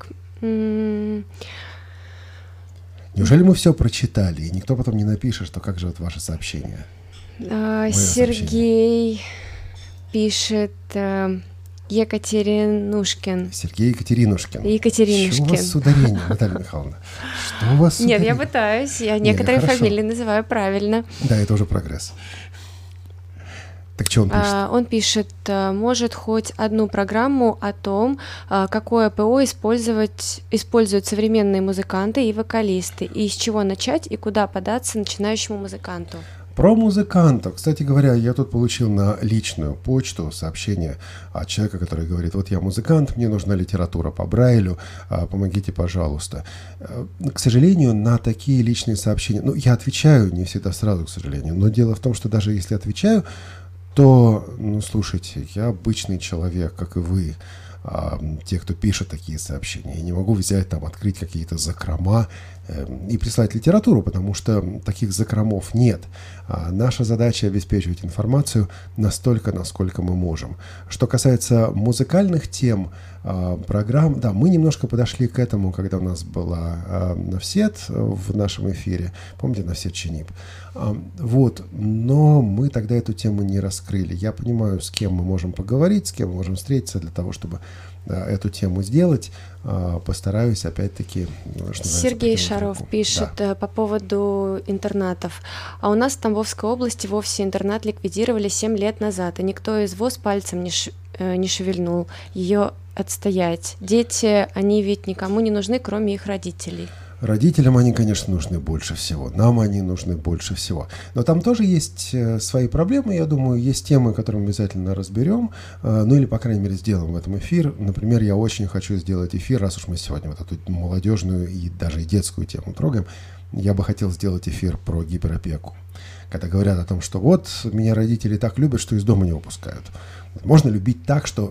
Неужели мы все прочитали, и никто потом не напишет, что как же вот ваше сообщение? Сергей пишет: Екатеринушкин. Сергей Екатеринушкин. Екатеринушкин. Что у вас с ударением, Наталья Михайловна? Что у вас с ударением? Нет, я пытаюсь. Я некоторые фамилии называю правильно. Да, это уже прогресс. Так что он пишет? Он пишет: может, хоть одну программу о том, какое ПО используют современные музыканты и вокалисты, и с чего начать, и куда податься начинающему музыканту. Про музыкантов. Кстати говоря, я тут получил на личную почту сообщение от человека, который говорит: вот я музыкант, мне нужна литература по Брайлю, помогите, пожалуйста. К сожалению, на такие личные сообщения, ну, я отвечаю не всегда сразу, к сожалению, но дело в том, что даже если отвечаю, то, ну, слушайте, я обычный человек, как и вы, те, кто пишет такие сообщения. Я не могу взять, там, открыть какие-то закрома и прислать литературу, потому что таких закромов нет. Наша задача — обеспечивать информацию настолько, насколько мы можем. Что касается музыкальных тем, программ, да, мы немножко подошли к этому, когда у нас была Навсет в нашем эфире. Помните, Навсет Чинип? Вот, но мы тогда эту тему не раскрыли. Я понимаю, с кем мы можем поговорить, с кем мы можем встретиться для того, чтобы эту тему сделать. Постараюсь, опять-таки... Сергей Шаров пишет, да, по поводу интернатов. А у нас в Тамбовской области вовсе интернат ликвидировали 7 лет назад, и никто из ВОС пальцем не шевельнул ее отстоять. Дети, они ведь никому не нужны, кроме их родителей. Родителям они, конечно, нужны больше всего, нам они нужны больше всего. Но там тоже есть свои проблемы, я думаю, есть темы, которые мы обязательно разберем, ну или, по крайней мере, сделаем в этом эфир. Например, я очень хочу сделать эфир, раз уж мы сегодня вот эту молодежную и даже и детскую тему трогаем, я бы хотел сделать эфир про гиперопеку. Когда говорят о том, что вот меня родители так любят, что из дома не выпускают. Можно любить так, что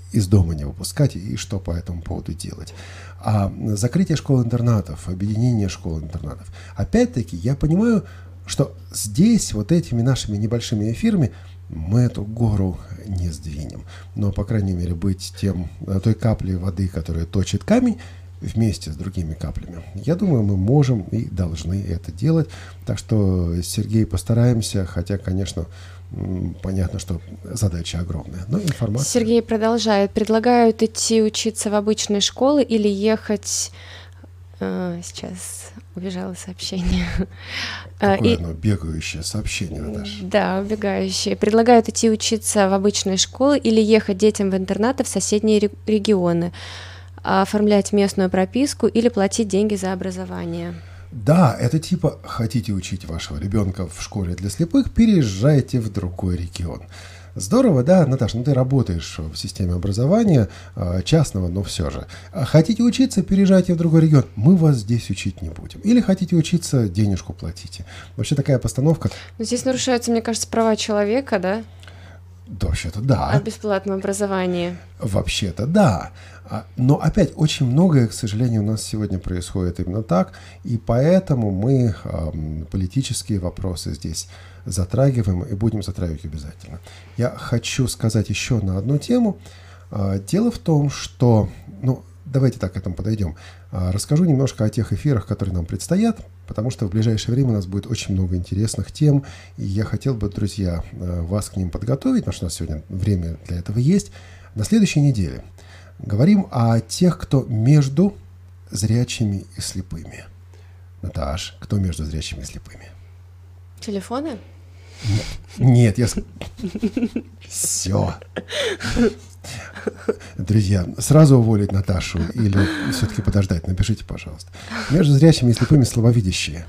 из дома не выпускать и что по этому поводу делать. А закрытие школ-интернатов, объединение школ-интернатов. Опять-таки, я понимаю, что здесь вот этими нашими небольшими эфирами мы эту гору не сдвинем. Но, по крайней мере, быть той каплей воды, которая точит камень, вместе с другими каплями. Я думаю, мы можем и должны это делать. Так что, Сергей, постараемся, хотя, конечно, понятно, что задача огромная. Но информация... Сергей продолжает. Предлагают идти учиться в обычные школы или ехать... Сейчас убежало сообщение. Какое оно бегающее сообщение, Наташа? Да, убегающее. Предлагают идти учиться в обычные школы или ехать детям в интернаты в соседние регионы, оформлять местную прописку или платить деньги за образование. Да, это типа хотите учить вашего ребенка в школе для слепых, переезжайте в другой регион. Здорово, да, Наташа, ты работаешь в системе образования частного, но все же. Хотите учиться, переезжайте в другой регион. Мы вас здесь учить не будем. Или хотите учиться, денежку платите. Вообще такая постановка... Но здесь нарушаются, мне кажется, права человека, да? Да, вообще-то да. О бесплатном образовании. Вообще-то да. Но опять очень многое, к сожалению, у нас сегодня происходит именно так, и поэтому мы политические вопросы здесь затрагиваем и будем затрагивать обязательно. Я хочу сказать еще на одну тему. Дело в том, что... давайте так к этому подойдем. Расскажу немножко о тех эфирах, которые нам предстоят, потому что в ближайшее время у нас будет очень много интересных тем, и я хотел бы, друзья, вас к ним подготовить, потому что у нас сегодня время для этого есть. На следующей неделе говорим о тех, кто между зрячими и слепыми. Наташ, кто между зрячими и слепыми? Телефоны? Нет, я... Все. Друзья, сразу уволить Наташу или все-таки подождать? Напишите, пожалуйста. Между зрячими и слепыми слабовидящие.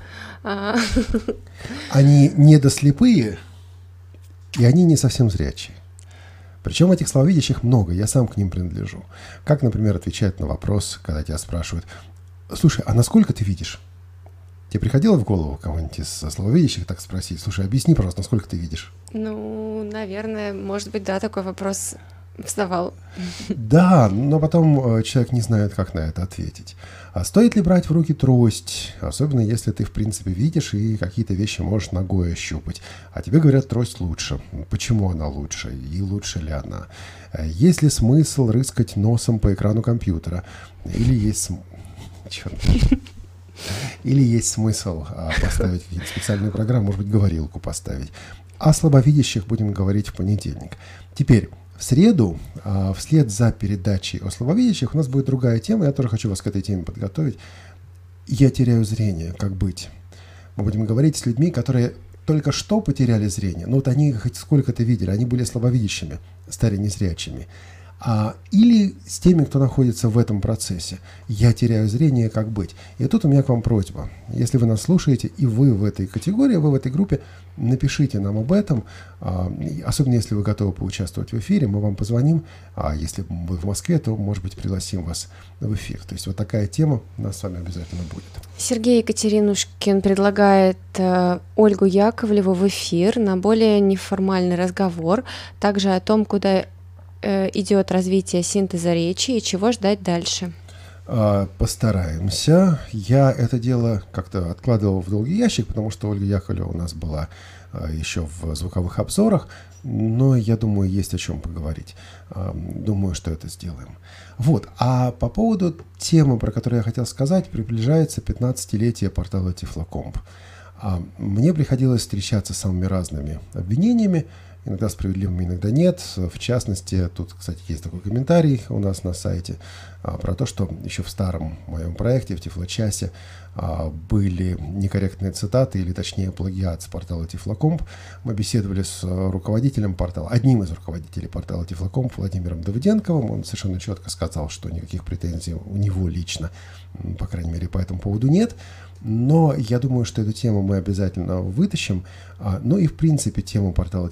Они недослепые, и они не совсем зрячие. Причем этих слабовидящих много, я сам к ним принадлежу. Как, например, отвечать на вопрос, когда тебя спрашивают: слушай, а насколько ты видишь? Тебе приходило в голову кого-нибудь из слабовидящих так спросить: слушай, объясни, пожалуйста, насколько ты видишь? Наверное, может быть, да, такой вопрос вставал. Да, но потом человек не знает, как на это ответить. А стоит ли брать в руки трость, особенно если ты, в принципе, видишь и какие-то вещи можешь ногой ощупать. А тебе говорят, трость лучше. Почему она лучше? И лучше ли она? Есть ли смысл рыскать носом по экрану компьютера? Или есть... Или есть смысл поставить какие-то специальные программы, может быть, говорилку поставить. О слабовидящих будем говорить в понедельник. Теперь, в среду, вслед за передачей о слабовидящих, у нас будет другая тема. Я тоже хочу вас к этой теме подготовить. Я теряю зрение. Как быть? Мы будем говорить с людьми, которые только что потеряли зрение. Но вот они хоть сколько-то видели. Они были слабовидящими, стали незрячими. Или с теми, кто находится в этом процессе. Я теряю зрение, как быть? И тут у меня к вам просьба. Если вы нас слушаете, и вы в этой категории, вы в этой группе, напишите нам об этом. Особенно, если вы готовы поучаствовать в эфире, мы вам позвоним. А если вы в Москве, то, может быть, пригласим вас в эфир. То есть вот такая тема у нас с вами обязательно будет. Сергей Екатеринушкин предлагает Ольгу Яковлеву в эфир на более неформальный разговор. Также о том, куда идет развитие синтеза речи и чего ждать дальше. Постараемся. Я это дело как-то откладывал в долгий ящик, потому что Ольга Яковлева у нас была еще в звуковых обзорах, но я думаю, есть о чем поговорить. Думаю, что это сделаем. Вот. А по поводу темы, про которую я хотел сказать, приближается 15-летие портала Тифлокомп. Мне приходилось встречаться с самыми разными обвинениями, иногда справедливыми, иногда нет. В частности, тут, кстати, есть такой комментарий у нас на сайте про то, что еще в старом моем проекте, в Тифлочасе, были некорректные цитаты, или точнее плагиат с портала Тифлокомп. Мы беседовали с руководителем портала, одним из руководителей портала Тифлокомп, Владимиром Давыденковым. Он совершенно четко сказал, что никаких претензий у него лично, по крайней мере, по этому поводу нет. Но я думаю, что эту тему мы обязательно вытащим. Ну и, в принципе, тему портала Тифлокомп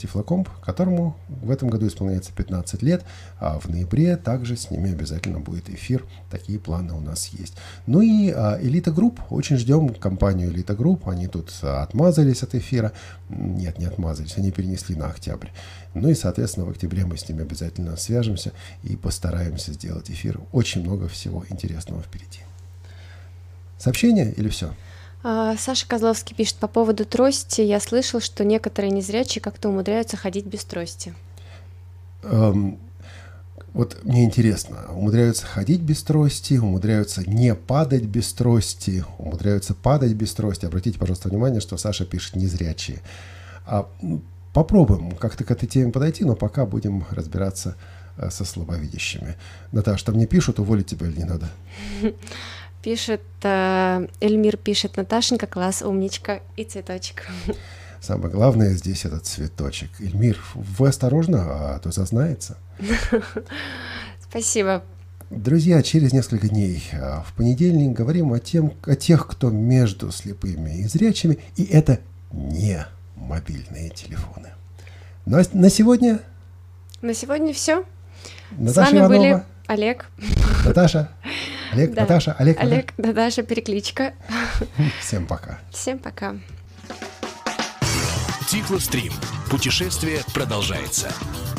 Group, которому в этом году исполняется 15 лет, а в ноябре также с ними обязательно будет эфир. Такие планы у нас есть. Ну и Elite Group. Очень ждем компанию Elite Group. Они тут отмазались от эфира. Нет, не отмазались, они перенесли на октябрь. Ну и, соответственно, в октябре мы с ними обязательно свяжемся и постараемся сделать эфир. Очень много всего интересного впереди. Сообщение или все? Саша Козловский пишет по поводу трости. Я слышал, что некоторые незрячие как-то умудряются ходить без трости. Вот мне интересно, умудряются ходить без трости, умудряются не падать без трости, умудряются падать без трости. Обратите, пожалуйста, внимание, что Саша пишет незрячие. Попробуем как-то к этой теме подойти, но пока будем разбираться со слабовидящими. Наташа, там мне пишут, уволить тебя или не надо? Пишет, Эльмир пишет: Наташенька, класс, умничка, и цветочек. Самое главное здесь этот цветочек. Эльмир, вы осторожно, а то зазнается. Спасибо. Друзья, через несколько дней в понедельник говорим о тех, кто между слепыми и зрячими, и это не мобильные телефоны. На сегодня? На сегодня все. Наташа С вами Иванова. были Олег. Наташа. Олег, Да. Наташа, Олег. Олег, Наташа, перекличка. Всем пока. Всем пока. Тифлострим. Путешествие продолжается.